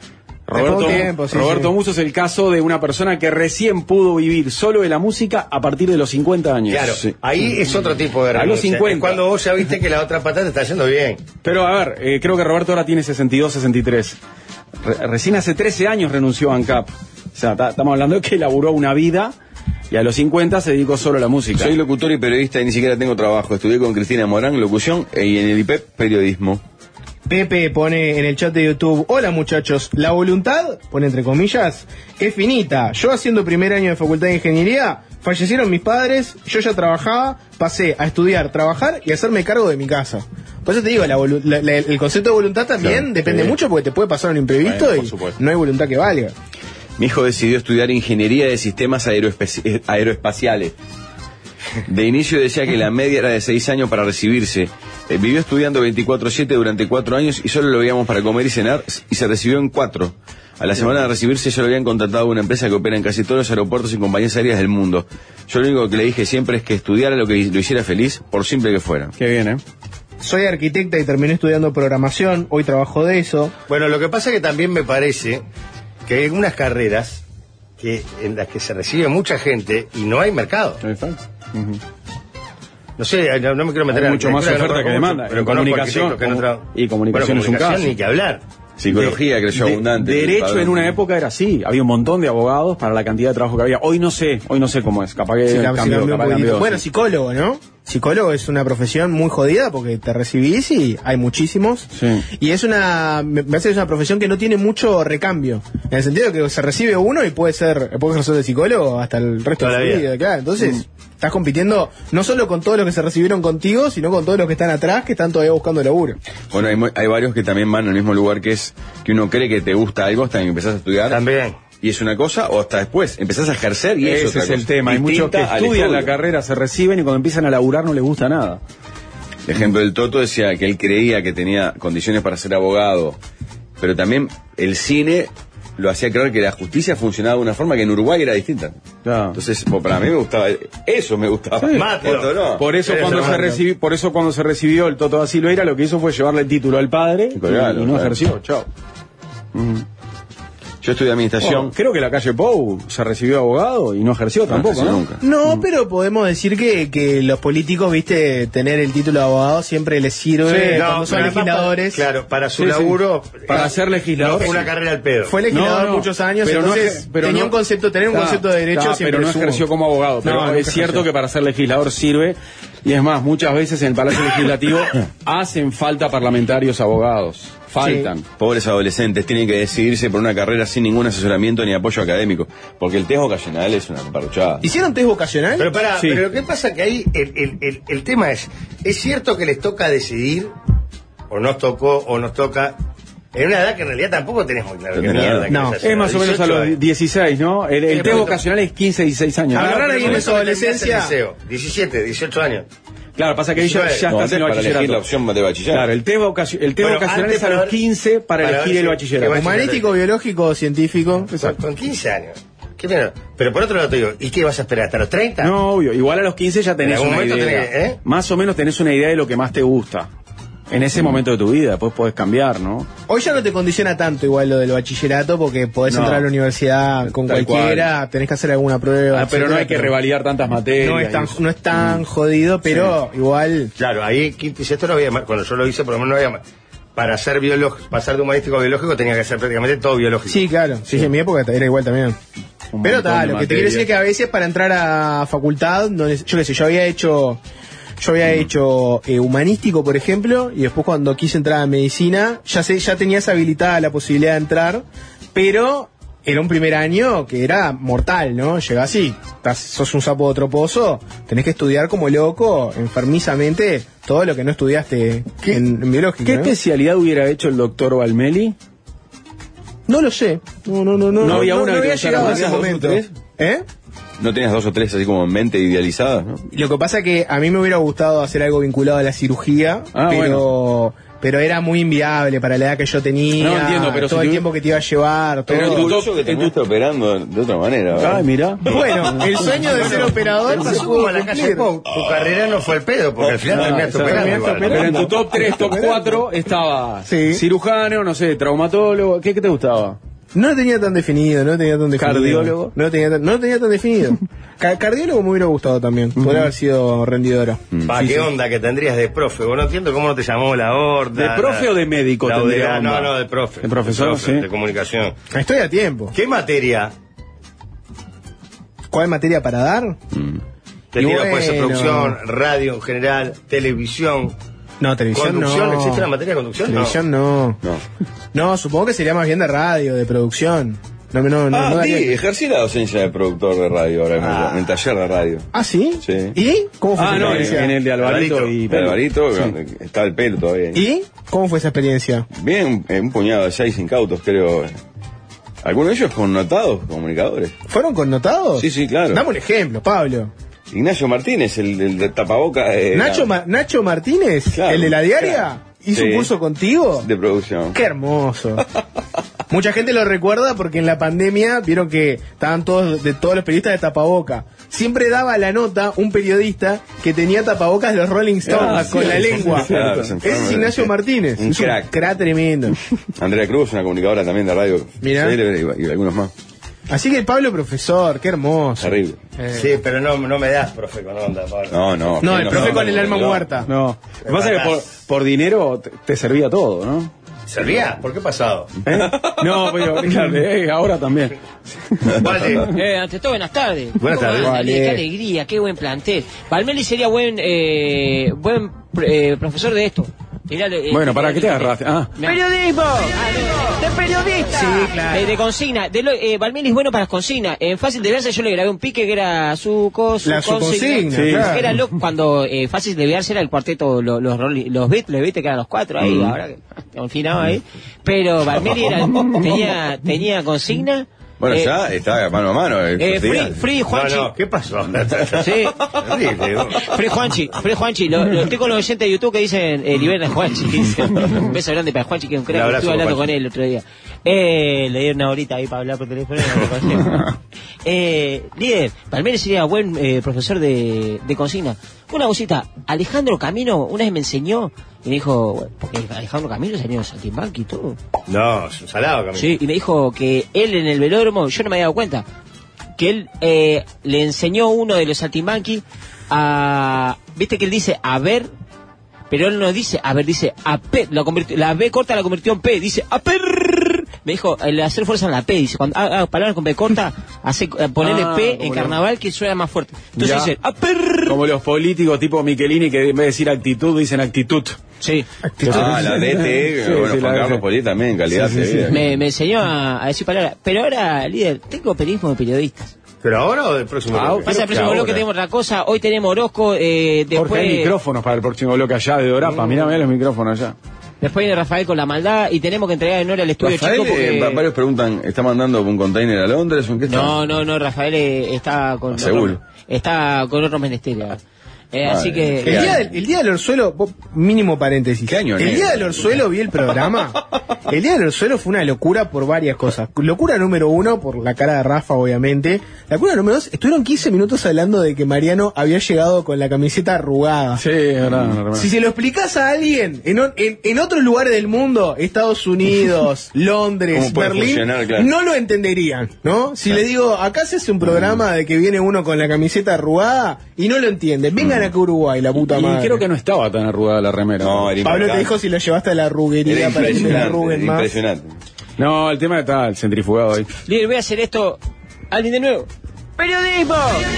Roberto, tiempo, sí, Roberto sí. Musso es el caso de una persona que recién pudo vivir solo de la música a partir de los cincuenta años. Claro, Sí. ahí es otro tipo de A los renuncia. cincuenta. Es cuando vos ya viste que la otra pata te está yendo bien. Pero a ver, eh, creo que Roberto ahora tiene sesenta y dos, sesenta y tres. Re- recién hace trece años renunció a ANCAP. O sea, ta- estamos hablando de que laburó una vida y a los cincuenta se dedicó solo a la música. Soy locutor y periodista y ni siquiera tengo trabajo. Estudié con Cristina Morán, locución, y en el I P E P, periodismo. Pepe pone en el chat de YouTube: hola muchachos, la voluntad, pone entre comillas, es finita. Yo haciendo primer año de facultad de ingeniería, fallecieron mis padres, yo ya trabajaba, pasé a estudiar, trabajar y hacerme cargo de mi casa. Por eso te digo, la volu- la- la- el concepto de voluntad también Claro, depende sí. mucho porque te puede pasar un imprevisto Bueno, por y supuesto. no hay voluntad que valga. Mi hijo decidió estudiar ingeniería de sistemas aeroespe- eh, aeroespaciales. De inicio decía que la media era de seis años para recibirse. Eh, vivió estudiando veinticuatro siete durante cuatro años y solo lo veíamos para comer y cenar, y se recibió en cuatro. A la semana de recibirse ya lo habían contratado a una empresa que opera en casi todos los aeropuertos y compañías aéreas del mundo. Yo lo único que le dije siempre es que estudiara lo que lo hiciera feliz, por simple que fuera. Qué bien, ¿eh? Soy arquitecta y terminé estudiando programación, hoy trabajo de eso. Bueno, lo que pasa es que también me parece que hay algunas carreras que en las que se recibe mucha gente y no hay mercado. Ahí está. Ujú. No sé, no, no me quiero meter Hay en mucho más arquitectura, oferta no que conozco demanda. mucho, pero En conozco comunicación, arquitectos que han entrado- y comunicación Bueno, es un comunicación caso. ni que hablar. Psicología De- creció de- abundante. Derecho en una época era así, había un montón de abogados para la cantidad de trabajo que había. Hoy no sé, hoy no sé cómo es, capaz que Sí, cambió, cam- cambió un capaz poquitito. cambió, Bueno, sí. psicólogo, ¿no? Psicólogo es una profesión muy jodida porque te recibís y hay muchísimos. Sí. Y es una, me parece que es una profesión que no tiene mucho recambio. En el sentido de que se recibe uno y puede ser, puede ejercer de psicólogo hasta el resto Toda de la su vida. vida. Claro, entonces estás compitiendo no solo con todos los que se recibieron contigo, sino con todos los que están atrás que están todavía buscando laburo. Bueno, hay, mu- hay varios que también van al mismo lugar, que es que uno cree que te gusta algo hasta que empezás a estudiar. También. Y es una cosa, o hasta después empezás a ejercer y Ese es otra es el cosa. tema. Hay muchos que Distinta al estudian la estudio. carrera, se reciben y cuando empiezan a laburar no les gusta nada. El ejemplo del Toto decía que él creía que tenía condiciones para ser abogado, pero también el cine lo hacía creer que la justicia funcionaba de una forma que en Uruguay era distinta. Claro. Entonces, pues, para mí me gustaba, eso me gustaba. Mátelo. Otro no. Por eso Pero cuando eso se no. recibió, por eso cuando se recibió el Toto da Silveira, lo que hizo fue llevarle el título al padre y, colgarlo, y no claro. ejerció. Chao. Yo estudié administración. Oh, creo que la calle Pou se recibió abogado y no ejerció tampoco, ejerció ¿no? nunca. No, Mm. pero podemos decir que, que los políticos, viste, tener el título de abogado siempre les sirve Sí, No, cuando son pero además legisladores. para- claro, para su Sí, sí. laburo. Para eh, ser legislador, no fue sí. una carrera al pedo. Fue legislador No, no, muchos años, pero no entonces ejer- pero tenía no- un concepto, tener un Ah, concepto de derecho ah, siempre pero no suma. ejerció como abogado. Pero No, nunca es cierto ejerció. que para ser legislador sirve. Y es más, muchas veces en el Palacio Legislativo hacen falta parlamentarios abogados. Faltan. Pobres adolescentes tienen que decidirse por una carrera sin ningún asesoramiento ni apoyo académico, porque el test vocacional es una parruchada. ¿Hicieron test vocacional? Pero para, Sí. pero lo que pasa que ahí el, el, el, el tema es, ¿es cierto que les toca decidir, o nos tocó, o nos toca, en una edad que en realidad tampoco tenés muy claro qué No, mierda no. querés hacer? Es más o menos a dieciocho los años. dieciséis, ¿no? El, el Sí, test pero- vocacional es quince, dieciséis años. Ah, Agarrar pero ahí con en eso su terminás el adolescencia. liceo, diecisiete, dieciocho años. Claro, pasa que ella ya No, está antes haciendo para elegir bachillerato. la opción de bachillerato. Claro, el test, vocaci- el test Bueno, vocacional antes es a para los ver- quince para, para ver elegir si- el qué bachillerato. bachillerato. Humanístico, biológico, científico. Con quince años. ¿Qué pena? Pero por otro lado te digo, ¿y qué vas a esperar hasta los treinta? No, obvio. Igual a los quince ya tenés En algún una momento idea. tenés que, ¿eh? Más o menos tenés una idea de lo que más te gusta. En ese momento de tu vida, después podés cambiar, ¿no? Hoy ya no te condiciona tanto igual lo del bachillerato porque podés No. entrar a la universidad con Tal cualquiera, tenés que hacer alguna prueba. Ah, pero no etcétera, hay que revalidar tantas materias. No es tan, y eso. no es tan jodido, pero igual. Claro, ahí quinto y sexto no había más. Cuando yo lo hice, por lo menos no había más. Para ser biológico, pasar de humanístico a biológico tenía que ser prácticamente todo biológico. Sí, claro. Sí, en mi época era igual también. Un Pero montón tal, de lo que te quiero decir materias. es que a veces para entrar a facultad, no neces- yo qué sé, yo había hecho. Yo había hecho eh, humanístico, por ejemplo, y después cuando quise entrar a medicina, ya sé, ya tenías habilitada la posibilidad de entrar, pero era un primer año que era mortal, ¿no? Llegás y estás, sos un sapo de otro pozo, tenés que estudiar como loco, enfermizamente, todo lo que no estudiaste ¿Qué- en, en biológico. ¿Qué ¿no? especialidad hubiera hecho el doctor Valmeli? No lo sé. No, no, no, no. No había una que había te llegado a gustara ese más, momento. dos o tres. ¿Eh? ¿No tenías dos o tres así como en mente idealizadas? ¿No? Lo que pasa que a mí me hubiera gustado hacer algo vinculado a la cirugía, Ah, pero pero era muy inviable para la edad que yo tenía. No, entiendo, pero todo si el tú- tiempo que te iba a llevar, todo. Pero Es tu curioso top- que te estás operando de otra manera. ¿verdad? Ay, mira. Bueno, el sueño de ser operador Pero se pasó pudo como a la calle cumplir. Pou. Tu carrera no fue el pedo, porque al final Ah, terminaste exacto. operando igual. Pero en tu top tres, top cuatro estaba Sí. cirujano, no sé, traumatólogo. ¿Qué, qué te gustaba? No lo tenía tan definido, no lo tenía tan definido. ¿Cardiólogo? No lo tenía tan, no lo tenía tan definido. Ca- cardiólogo me hubiera gustado también. Podría haber sido rendidora. Pa, Sí, ¿qué sí. onda que tendrías de profe? Vos no entiendo cómo no te llamó la horda. ¿De profe la- o de médico la tendría udera- onda? No, no, de profe. De profesor, profe, sí. De comunicación. Estoy a tiempo. ¿Qué materia ¿Cuál materia para dar? te Y tira después de bueno. producción, radio en general, televisión? No, televisión ¿Conducción? no. ¿Existe la materia de conducción? Televisión no. No. No, supongo que sería más bien de radio, de producción. No, no, no. Ah, no sí, daría- ejercí la docencia de productor de radio ahora en, el- en el taller de radio. ¿Ah, sí? Sí. ¿Y? ¿Cómo fue Ah, esa no, en, experiencia? en el de Alvarito, Alvarito. y De Pelo. Alvarito, Sí. está el pelo todavía. ¿Y? ¿Cómo fue esa experiencia? Bien, eh, un puñado de seis incautos, creo. ¿Algunos de ellos connotados comunicadores? ¿Fueron connotados? Sí, sí, claro. Dame un ejemplo, Pablo. Ignacio Martínez, el, el de tapaboca. eh, Nacho, la- Ma- Nacho Martínez, Claro, el de la diaria, claro. hizo Sí. un curso contigo. de producción. Qué hermoso. Mucha gente lo recuerda porque en la pandemia vieron que estaban todos de todos los periodistas de tapaboca. Siempre daba la nota un periodista que tenía tapabocas de los Rolling Stones Ah, con sí, la sí, lengua. sí, claro, se Ese es enferma, Ignacio sí. Martínez. Un es crack. un crack tremendo. Andrea Cruz, una comunicadora también de radio. Mirá. célebre, y, y algunos más. Así que Pablo profesor, qué hermoso. Terrible. Sí, pero no, no me das, profe, con onda, Pablo. No, no. No, que el profe no, con el no, alma no. muerta. No. Lo que pasa es que por, por dinero te, te servía todo, ¿no? ¿Servía? ¿Por qué pasado? ¿Eh? No, pero claro, eh, ahora también. Vale. Eh, ante todo, buenas tardes. Buenas ¿Cómo tardes. anda, Vale. líder? Qué alegría, qué buen plantel. Valmeli sería buen eh, buen eh, profesor de esto. Mirá, eh, Bueno, ¿para eh, qué te eh, agarraste? Ah. ¡Periodismo! ¡De periodista! Sí, claro. De, de consigna. De lo, eh, Valmeli es bueno para las consignas. En Fácil de Verse yo le grabé un pique que era su, co, su La su consigna, Sí. claro. Que era lo, cuando eh, Fácil de Verse era el cuarteto, lo- los, los, los Beatles, viste que eran los cuatro ahí, Mm. ahora que confinado ahí. Pero Valmeli era, tenía, tenía consigna. Bueno, eh, ya está mano a mano. eh, estos free, días. free No, Juanchi. no, ¿qué pasó? Sí. Terrible, ¿no? Free Juanchi, Free Juanchi, lo, lo estoy con los oyentes de YouTube que dicen eh, liberen a Juanchi, dicen. Un beso grande para Juanchi, que es un Un crack, abrazo, estuve hablando Juanchi. con él el otro día. Eh, le dieron una horita ahí para hablar por teléfono. No me pasé. eh, líder, Palmeri sería buen eh, profesor de, de consigna. Una cosita, Alejandro Camino una vez me enseñó y me dijo, bueno, porque Alejandro Camino salió en Saltimbanqui y todo. No, es un salado, Camilo. Sí, y me dijo que él en el velódromo, yo no me había dado cuenta, que él eh, le enseñó uno de los saltimbanqui a... Viste que él dice a ver, pero él no dice a ver, dice a P, la, convirtió, la B corta la convirtió en P, dice a per. Me dijo, el hacer fuerza en la P, dice, cuando haga palabras con P corta, hace, eh, ponerle Ah, P en como carnaval que suena más fuerte. Entonces Ya. dice a per. Como los políticos tipo Michelini que en vez de decir actitud dicen actitud. Sí. Ah, la D T, Sí, bueno, sí, Juan la Carlos D T. Poli también, calidad Sí, sí, de sí. vida. Me, me enseñó a, a decir palabras. Pero ahora, líder, tengo periodismo de periodistas. ¿Pero ahora o del próximo Ah, bloque? Pasa el próximo ahora. bloque, tenemos otra cosa. Hoy tenemos Orozco, eh, Jorge, después, hay micrófonos para el próximo bloque allá de Dorapa. Mirá, mirá los micrófonos allá. después viene Rafael con la maldad y tenemos que entregar en hora al estudio Rafael, chico porque... eh, va- varios preguntan, ¿está mandando un container a Londres o en qué está? No, no, no, Rafael eh, está con... Seguro. otro- está con otros menesteres. Eh, Vale. así que... ¿Qué El día, año? del, el día del Orzuelo, vos, mínimo paréntesis. ¿Qué año El negro? día del Orzuelo vi el programa. El día del Orzuelo fue una locura por varias cosas. Locura número uno, por la cara de Rafa, obviamente. La locura número dos, estuvieron quince minutos hablando de que Mariano había llegado con la camiseta arrugada. Sí, es verdad, es verdad. Si se lo explicás a alguien en, o- en, en otros lugares del mundo, Estados Unidos, Londres, ¿Cómo puede Berlín, funcionar? Claro. no lo entenderían, ¿no? Si le digo, acá se hace un programa de que viene uno con la camiseta arrugada y no lo entienden, vengan acá a Uruguay, la puta Y madre. creo que no estaba tan arrugada la remera. No, era Pablo te impactante. dijo si lo llevaste a la arruguería Era para que te la impresionante, arruguen era más. impresionante. No, el tema está el centrifugado ahí. Líder, voy a hacer esto... ¿Alguien de nuevo? ¡Periodismo!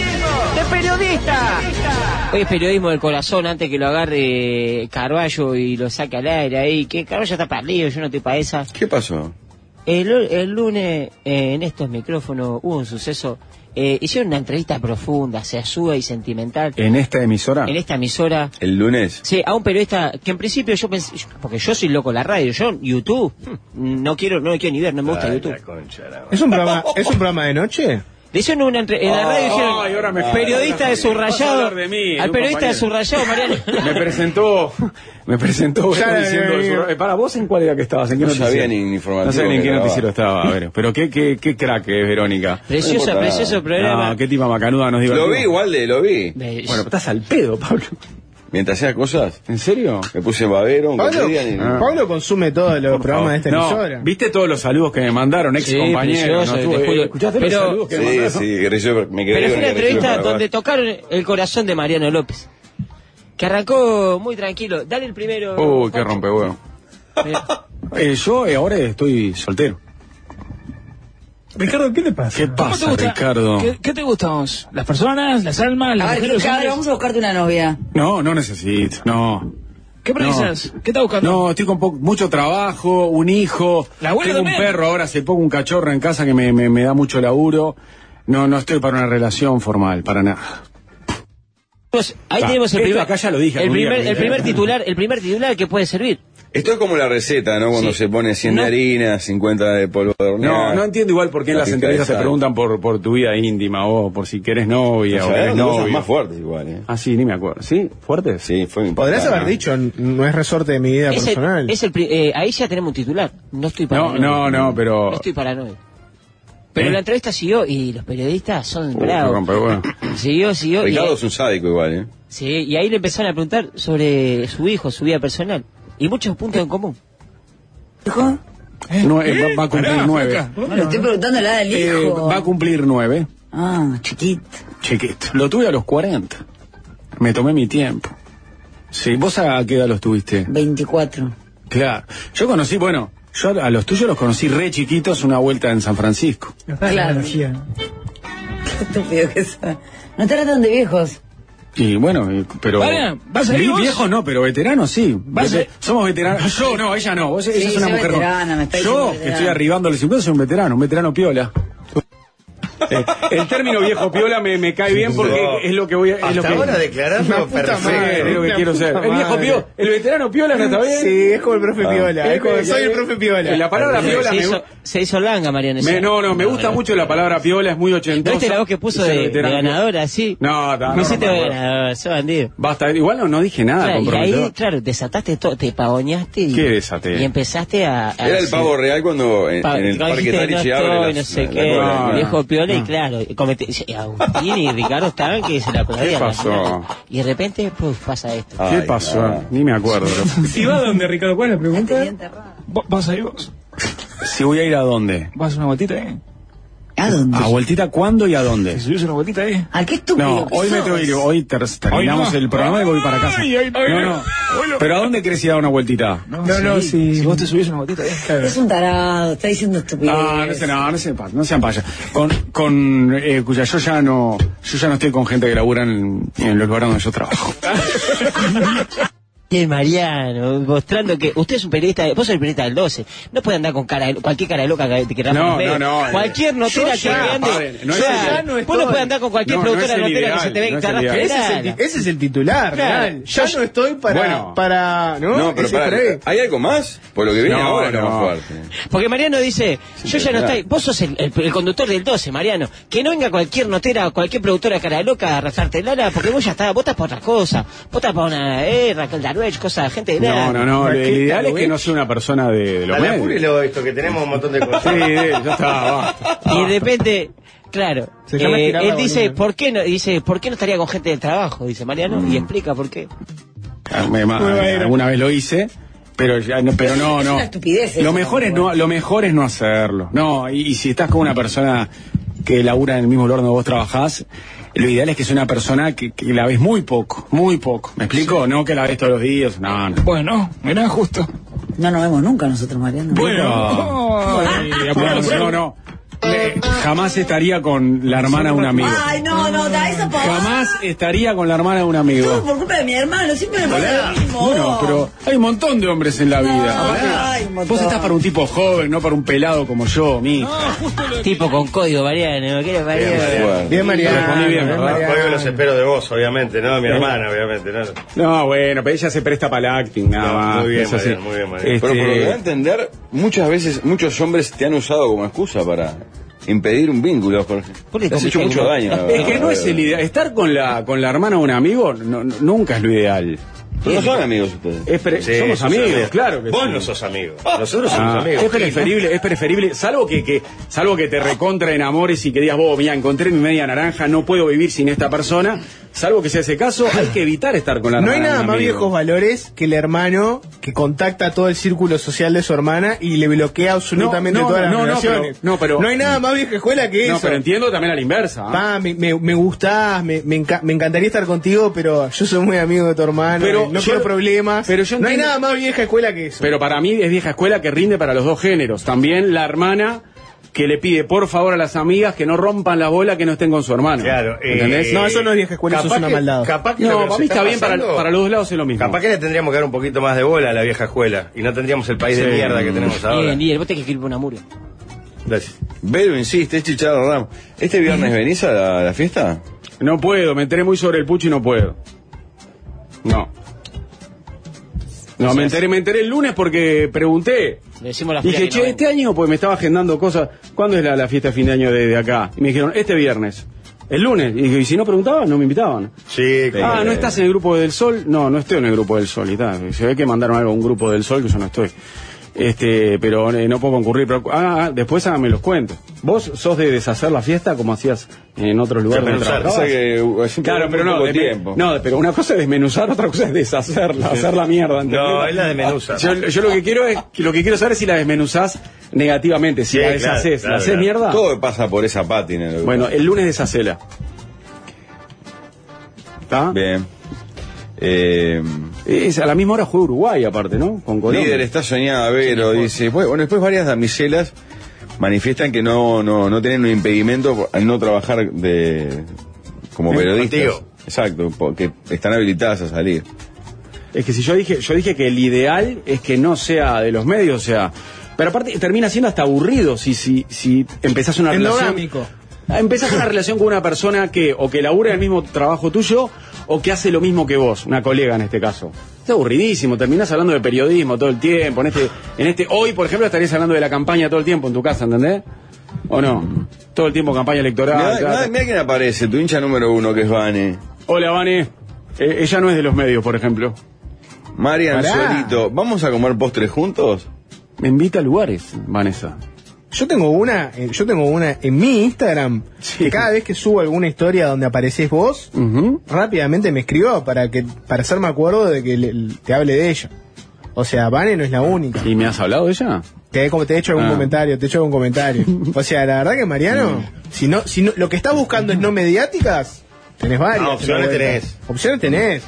¡De periodista! Hoy es periodismo del corazón antes que lo agarre Carballo y lo saque al aire ahí. Que Carballo está perdido, yo no estoy para esa. ¿Qué pasó? El, el lunes eh, en estos micrófonos hubo un suceso. Eh, hicieron una entrevista profunda, sesuda y sentimental ¿En esta emisora? en esta emisora. ¿El lunes? Sí, a un periodista que en principio yo pensé, yo- porque yo soy loco de la radio, yo YouTube, hmm, no quiero, no lo quiero ni ver, no me gusta Ay, YouTube. la concha, la- ¿Es un programa, ¿es un programa de noche? Le hicieron una entre- en la radio dijeron, Ay, ahora me- periodista de Vas a subrayado, hablar de mí, de al un periodista de compañero. subrayado, Mariano. Me presentó, me presentó Ya, diciendo ya, ya. eso. Eh, para vos, ¿en cuál era que estabas? ¿En qué No noticiero? sabía ni- ni informativo No sabía ni en que qué grababa. noticiero estaba, a ver. Pero qué, qué, qué crack que es Verónica. Precioso, No importa precioso nada. programa. No, qué tipa macanuda nos dijo. Lo vi igual, de, lo vi. De- Bueno, pero estás al pedo, Pablo. Mientras hacía cosas, ¿En serio? me puse babero, un Pablo, cotidiano y- Ah. Pablo consume todos los programas de esta No, emisora. ¿viste todos los saludos que me mandaron, ex Sí, compañeros? precioso, ¿no? Tú, te juro. eh, ¿Escuchaste Pero- los saludos que me Sí, mandaron? sí, guerrillero, me quedé Pero fue con una el guerrillero entrevista Barbac. donde tocaron el corazón de Mariano López. Que arrancó muy tranquilo. Dale el primero. Uy, qué Pancho. rompehuevo. Mira. Eh, yo eh, ahora estoy soltero. Ricardo, ¿qué te pasa? ¿Qué ¿Cómo pasa, te gusta? Ricardo? ¿Qué, qué te gusta a vos? ¿Las personas, las almas, las A ver, mujeres, los Ricardo, hombres? vamos a buscarte una novia. No, no necesito, no. ¿Qué precisas? ¿Qué estás buscando? No, estoy con po- mucho trabajo, un hijo, La abuela tengo un también. perro, ahora hace poco un cachorro en casa que me, me, me da mucho laburo. No, no estoy para una relación formal, para nada. Pues, ahí Ah, tenemos el esto primer, acá ya lo dije el algún día, primer, pero el ya- primer titular, el primer titular que puede servir. Esto es como la receta, ¿no? Cuando Sí. se pone cien No. de harina, cincuenta de polvo de hornear. No, no entiendo igual por qué en La las pizca entrevistas de te sal. preguntan por, por tu vida íntima o por si querés novia O o, sea, querés eran cosas novio. más fuertes igual, ¿eh? Ah, sí, ni me acuerdo. ¿Sí? ¿Fuertes? Sí, fue Podrías impactante. haber dicho, no es resorte de mi vida Es el- personal. es el pri- eh, ahí ya tenemos un titular. No estoy para No, no, no, pero... No estoy para novio. Pero ¿Eh? la entrevista siguió y los periodistas son Uy, qué bravos. rompehuevo. Siguió, siguió. Y, Ricardo es un sádico igual, ¿eh? sí, y ahí le empezaron a preguntar sobre su hijo, su vida personal. Y muchos puntos en común. ¿Hijo? Nue- eh, va, va a cumplir Pará, nueve. flaca. No, le estoy preguntando la del Eh, hijo. va a cumplir nueve. Ah, chiquito. Chiquito. Lo tuve a los cuarenta. Me tomé mi tiempo. Sí, ¿vos a qué edad los tuviste? veinticuatro. Claro. Yo conocí, bueno, yo a los tuyos los conocí re chiquitos una vuelta en San Francisco. Claro. Qué estúpido que es. No te tratan de viejos. Y bueno, y- pero... Vaya, ¿vas a ir Vi- vos? Viejos no, pero veteranos sí. ¿Vas a- Vete- Somos veteranos. Yo no, ella no. Vos, ella Sí, es una soy mujer. veterana, me está diciendo Yo, que veterana. estoy arribando a los cincuenta, soy un veterano, un veterano piola. Eh, el término viejo piola me, me cae bien porque No. es lo que voy a... Es Hasta lo que, ahora declarando Una puta perfecto. madre. es lo que Una quiero ser. puta El viejo madre. piola, el veterano piola no está bien. Sí, es como el profe Piola. Es como, Eh, soy el eh, profe Piola. La palabra piola se, me, hizo, se hizo langa, Mariano. me- no, no, me gusta mucho la palabra piola, es muy ¿No ochentosa. viste la voz que puso Ser de, de veterano. ganadora, sí? No, no, Me no, hiciste no, de no. ganadora, sos bandido. Basta, igual no, no dije nada Claro, y comprometedor. ahí, claro, desataste todo, te pavoñaste y, ¿Qué desaté? y empezaste a... a Era el hacer- pavo real cuando en, Pa- en el cuando parque dijiste, Tarichi no abre estoy, las- no sé la- qué, la cola, no, viejo no. piola, y No. claro, comete- Agustín y Ricardo estaban que se la aplaudían. ¿Qué pasó? Y de repente, pues, pasa esto. ¿Qué Ay, pasó? no. Ni me acuerdo. ¿Y va a dónde, Ricardo? ¿Cuál es la pregunta? Tenía enterrado. ¿Vos- ¿Vas a ir vos? Si voy a ir a dónde. ¿Vas a hacer una vueltita ahí? ¿A dónde? ¿A vueltita cuándo y a dónde? ¿Te subís una vueltita ahí? ¿A qué estúpido No, que hoy me sos? tengo que ir, hoy ter- terminamos Ay, no. el programa y voy para casa. Ay, ay, ay, no, ay. no. Ay, no. Pero ¿a dónde querés ir a dar una vueltita? No, no, si, si vos te subís una vueltita ahí. Es un tarado, está diciendo estupidez. No, no sé, no, no sé, pa- no sean payas. Con, con, eh, cuya yo ya no, yo ya no estoy con gente que labura en, en los lugares donde yo trabajo. Y el Mariano, mostrando que usted es un periodista, vos sos el periodista del doce, no puede andar con cara de- cualquier cara de loca que que Rafa No, nos no, ve. no, Cualquier eh, notera yo que ya, ande. paren, no o es sea, el- ya no vos no puedes andar con cualquier No, no productora es el notera que se te ve ideal, no es que el Rafa ideal. Ese es, el, Perala. ti- ese es el titular, Claro. real. Ya no estoy para... Bueno. para ¿no? No, pero Ese pará, por ahí. ¿hay algo más? Por lo que viene No, ahora es lo no. más fuerte. Porque Mariano dice, yo ya no claro. estoy, vos sos el, el- el conductor del doce, Mariano, que no venga cualquier notera o cualquier productora cara de loca a arrastrarte el ala, porque vos ya estás, vos estás para otras cosas, vos estás para una, eh, Raquel Darwech, cosas, gente de No, grande. no, no, el Raquel ideal es que Darwech. no sea una persona de, de los Dale, medios. apúrelo esto, que tenemos un montón de cosas. Sí, sí, ya está, basta. Y de repente, claro, Se llama eh, estirar la él dice, bolina. ¿por qué no? Dice, ¿por qué no estaría con gente del trabajo? Dice Mariano, Mm. y explica por qué. Ah, me- ma- Nueva era. alguna vez lo hice, pero ya no, pero no, Es no. una estupidez Lo eso, mejor es no, lo mejor es no hacerlo. No, y, y si estás con una persona que labura en el mismo lugar donde vos trabajás, lo ideal es que sea una persona que, que la ves muy poco, muy poco. ¿Me explico? No que la ves todos los días, no, no. Bueno, mirá, justo. No nos vemos nunca nosotros, Mariano. Bueno. Ay, No, no, no. Le- jamás estaría con la hermana de un amigo. Ay, no, no, da eso por Jamás estaría con la hermana de un amigo. Todo por culpa de mi hermano, siempre me pasa lo mismo. Bueno, pero hay un montón de hombres en la vida. No, hay un montón. Vos estás para un tipo joven, no para un pelado como yo, mi. Tipo con código, Mariano, ¿qué le Mariano? Bueno. Bien, Mariano. Respondí bien, bien, ¿verdad? Mariano. Hoy los espero de vos, obviamente, ¿no? Mi hermana, obviamente, ¿no? No, bueno, pero ella se presta para el acting, nada No, más. muy bien, es así. Mariano, muy bien, Mariano. Este, Pero por lo que da a entender, muchas veces, muchos hombres te han usado como excusa para impedir un vínculo, Jorge. ¿Por qué Te has como hecho que- mucho daño. la es verdad. que no es el ideal. Estar con la, con la hermana de un amigo no- no- nunca es lo ideal. Pero no son amigos ustedes. Es pre- Sí, somos sos amigos, amigo. claro que Vos sí. no sos amigo. Nosotros somos Ah, amigos. es preferible, es preferible, salvo que, que, salvo que te recontra enamores y que digas, vos, mira, encontré mi media naranja, no puedo vivir sin esta persona. salvo que sea ese caso, hay que evitar estar con la No hermana. hay de nada un más amigo. viejos valores que el hermano que contacta todo el círculo social de su hermana y le bloquea absolutamente No, no, todas las no, no, relaciones. pero- no, pero- No hay nada más vieja escuela que No, eso. pero entiendo también a la inversa. ¿ah? Pa, me, me, me gustás, me, me, enca- me encantaría estar contigo, pero yo soy muy amigo de tu hermano, Pero no yo- quiero problemas. pero yo no hay entiendo- nada más vieja escuela que eso. Pero para mí es vieja escuela que rinde para los dos géneros. También la hermana que le pide por favor a las amigas que no rompan la bola que no estén con su hermano. Claro, eh, ¿Entendés? No, eso no es vieja escuela, eso es capaz una que- maldad. Capaz que lo No, que para nos mí está está bien para, pasando- para los dos lados es lo mismo. Capaz que le tendríamos que dar un poquito más de bola a la vieja escuela y no tendríamos el país de Sí. mierda que tenemos ahora. Bien, líder, vos tenés que escribir una muro. Gracias. Vero insiste, es Chicharro Ramos. ¿Este viernes venís a la, a la fiesta? No puedo, me enteré muy sobre el pucho y no puedo. No. No, me enteré, me enteré el lunes porque pregunté. Le decimos la Dije, fila que che, no este año, pues me estaba agendando cosas. ¿Cuándo es la, la fiesta de fin de año de, de acá? Y me dijeron, este viernes. El lunes. Y dije, ¿y si no preguntaban? No me invitaban. Sí, Ah, ¿no estás en el grupo del Sol? No, no estoy en el grupo del Sol y tal. Se ve que mandaron algo a un grupo del Sol que yo no estoy. Este, pero eh, no puedo concurrir. Pero, ah, ah, después hágame los cuentos. ¿Vos sos de deshacer la fiesta como hacías en otros lugares donde Desmenuzar. trabajabas? O sea que uh, siempre Claro, muy pero no, poco desme- tiempo. no, pero una cosa es desmenuzar, otra cosa es deshacerla, hacer la mierda. ¿entendés? No, es la desmenuza. Yo, yo lo que quiero es, lo que quiero saber es si la desmenuzás negativamente, si Sí, la claro, deshaces, claro, ¿la haces claro. mierda? Todo pasa por esa pátina. lo- Bueno, el lunes deshacela. ¿Está? Bien. Eh, Es, a la misma hora juega Uruguay, aparte, ¿no? Con Colombia. líder está soñada, Vero, dice. Bueno, después varias damiselas manifiestan que no, no, no tienen un impedimento al no trabajar de como Sí, periodistas. contigo. Exacto, porque están habilitadas a salir. Es que si yo dije, yo dije que el ideal es que no sea de los medios, o sea, pero aparte termina siendo hasta aburrido si si si empezás una relación. Endogámico. Empezás una relación con una persona que o que labura el mismo trabajo tuyo o que hace lo mismo que vos, una colega en este caso. Es aburridísimo, terminás hablando de periodismo todo el tiempo, en este en este hoy, por ejemplo, estarías hablando de la campaña todo el tiempo en tu casa, ¿entendés? ¿O no? Todo el tiempo campaña electoral. Mirá, claro. mirá- mirá quién aparece, tu hincha número uno, que es Vane. Hola, Vane. Eh, ella no es de los medios, por ejemplo. Marian Pará. Solito, ¿vamos a comer postres juntos? Me invita a lugares, Vanessa. Yo tengo una, eh, yo tengo una en mi Instagram, Sí. que cada vez que subo alguna historia donde apareces vos, Ujú. rápidamente me escribo para que para hacerme acuerdo de que le- te hable de ella. O sea, Vane no es la única. ¿Y me has hablado de ella? Te he, como te he hecho algún Ah. comentario, te he hecho algún comentario. O sea, la verdad que Mariano, si no, si no, lo que estás buscando es no mediáticas, tenés varias. No, opciones en la vuelta. tenés. Opciones tenés.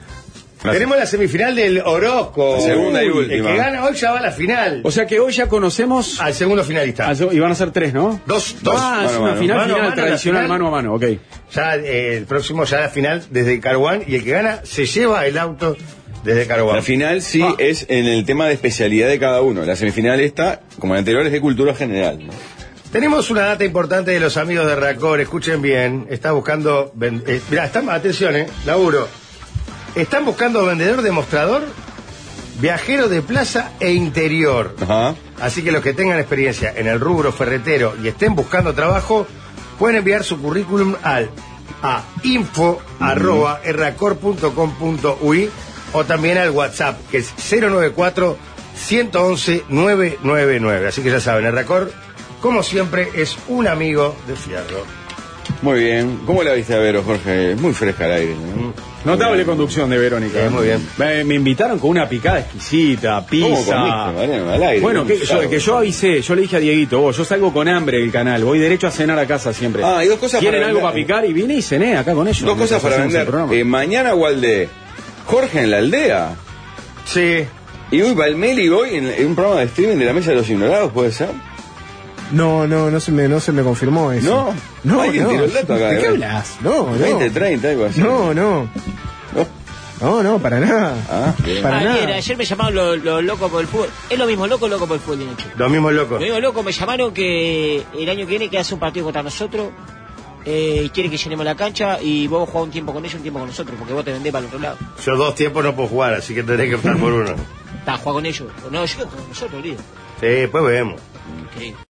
Tenemos la semifinal del Orozco. La segunda y Uy, última. El que gana hoy ya va a la final. O sea que hoy ya conocemos. Al segundo finalista. Ah, y van a ser tres, ¿no? Dos, dos. Ah, es Mano a una mano. final Mano a final mano, la tradicional, final. mano a mano, ok. Ya eh, el próximo ya la final desde Caruán y el que gana se lleva el auto desde Caruán. La final sí Ah. es en el tema de especialidad de cada uno. La semifinal esta, como la anterior, es de cultura general. ¿no? Tenemos una data importante de los amigos de Racor, escuchen bien. Está buscando. ven- eh, mirá, están, atención, eh, laburo. Están buscando vendedor de mostrador, viajero de plaza e interior. Ajá. Así que los que tengan experiencia en el rubro ferretero y estén buscando trabajo, pueden enviar su currículum al a info arroba erracor punto com punto ui o también al WhatsApp, que es cero nueve cuatro, uno uno uno, nueve nueve nueve. Así que ya saben, Erracor, como siempre, es un amigo de fierro. Muy bien. ¿Cómo la viste a Vero, Jorge? Es muy fresca al aire. ¿no? Notable conducción de Verónica. Sí, muy bien. Me, me invitaron con una picada exquisita, pizza. ¿Cómo comiste, Mariano? Al aire. Bueno, que Claro. yo, que yo avisé, yo le dije a Dieguito, vos, yo salgo con hambre del canal, voy derecho a cenar a casa siempre. Ah, y dos cosas ¿Quieren para algo vender. para picar? Y vine y cené acá con ellos. Dos cosas mientras para hacemos el vender. programa. Eh, mañana Walde, Jorge en la aldea. Sí. Y hoy Valmeli hoy en, en un programa de streaming de la Mesa de los Ignorados, ¿puede ser? No, no, no se me, no se me confirmó eso. No. no, Alguien no. tiró el dato acá, ¿De qué ¿eh? hablas? No, no. veinte, treinta, algo así. No, no. ¿No? No, no, para nada. Ah, bien. Para Ayer, nada. ayer me llamaron los los locos por el fútbol. Es lo mismo, loco, loco por el fútbol de noche. Los mismos locos. Los mismos locos me llamaron que el año que viene que hace un partido contra nosotros. Eh, y quiere que llenemos la cancha y vos jugás un tiempo con ellos, un tiempo con nosotros, porque vos te vendés para el otro lado. Yo dos tiempos no puedo jugar, así que tendré que optar por uno. Está, jugar con ellos. No, yo con nosotros, líder. Sí, después vemos. Increíble.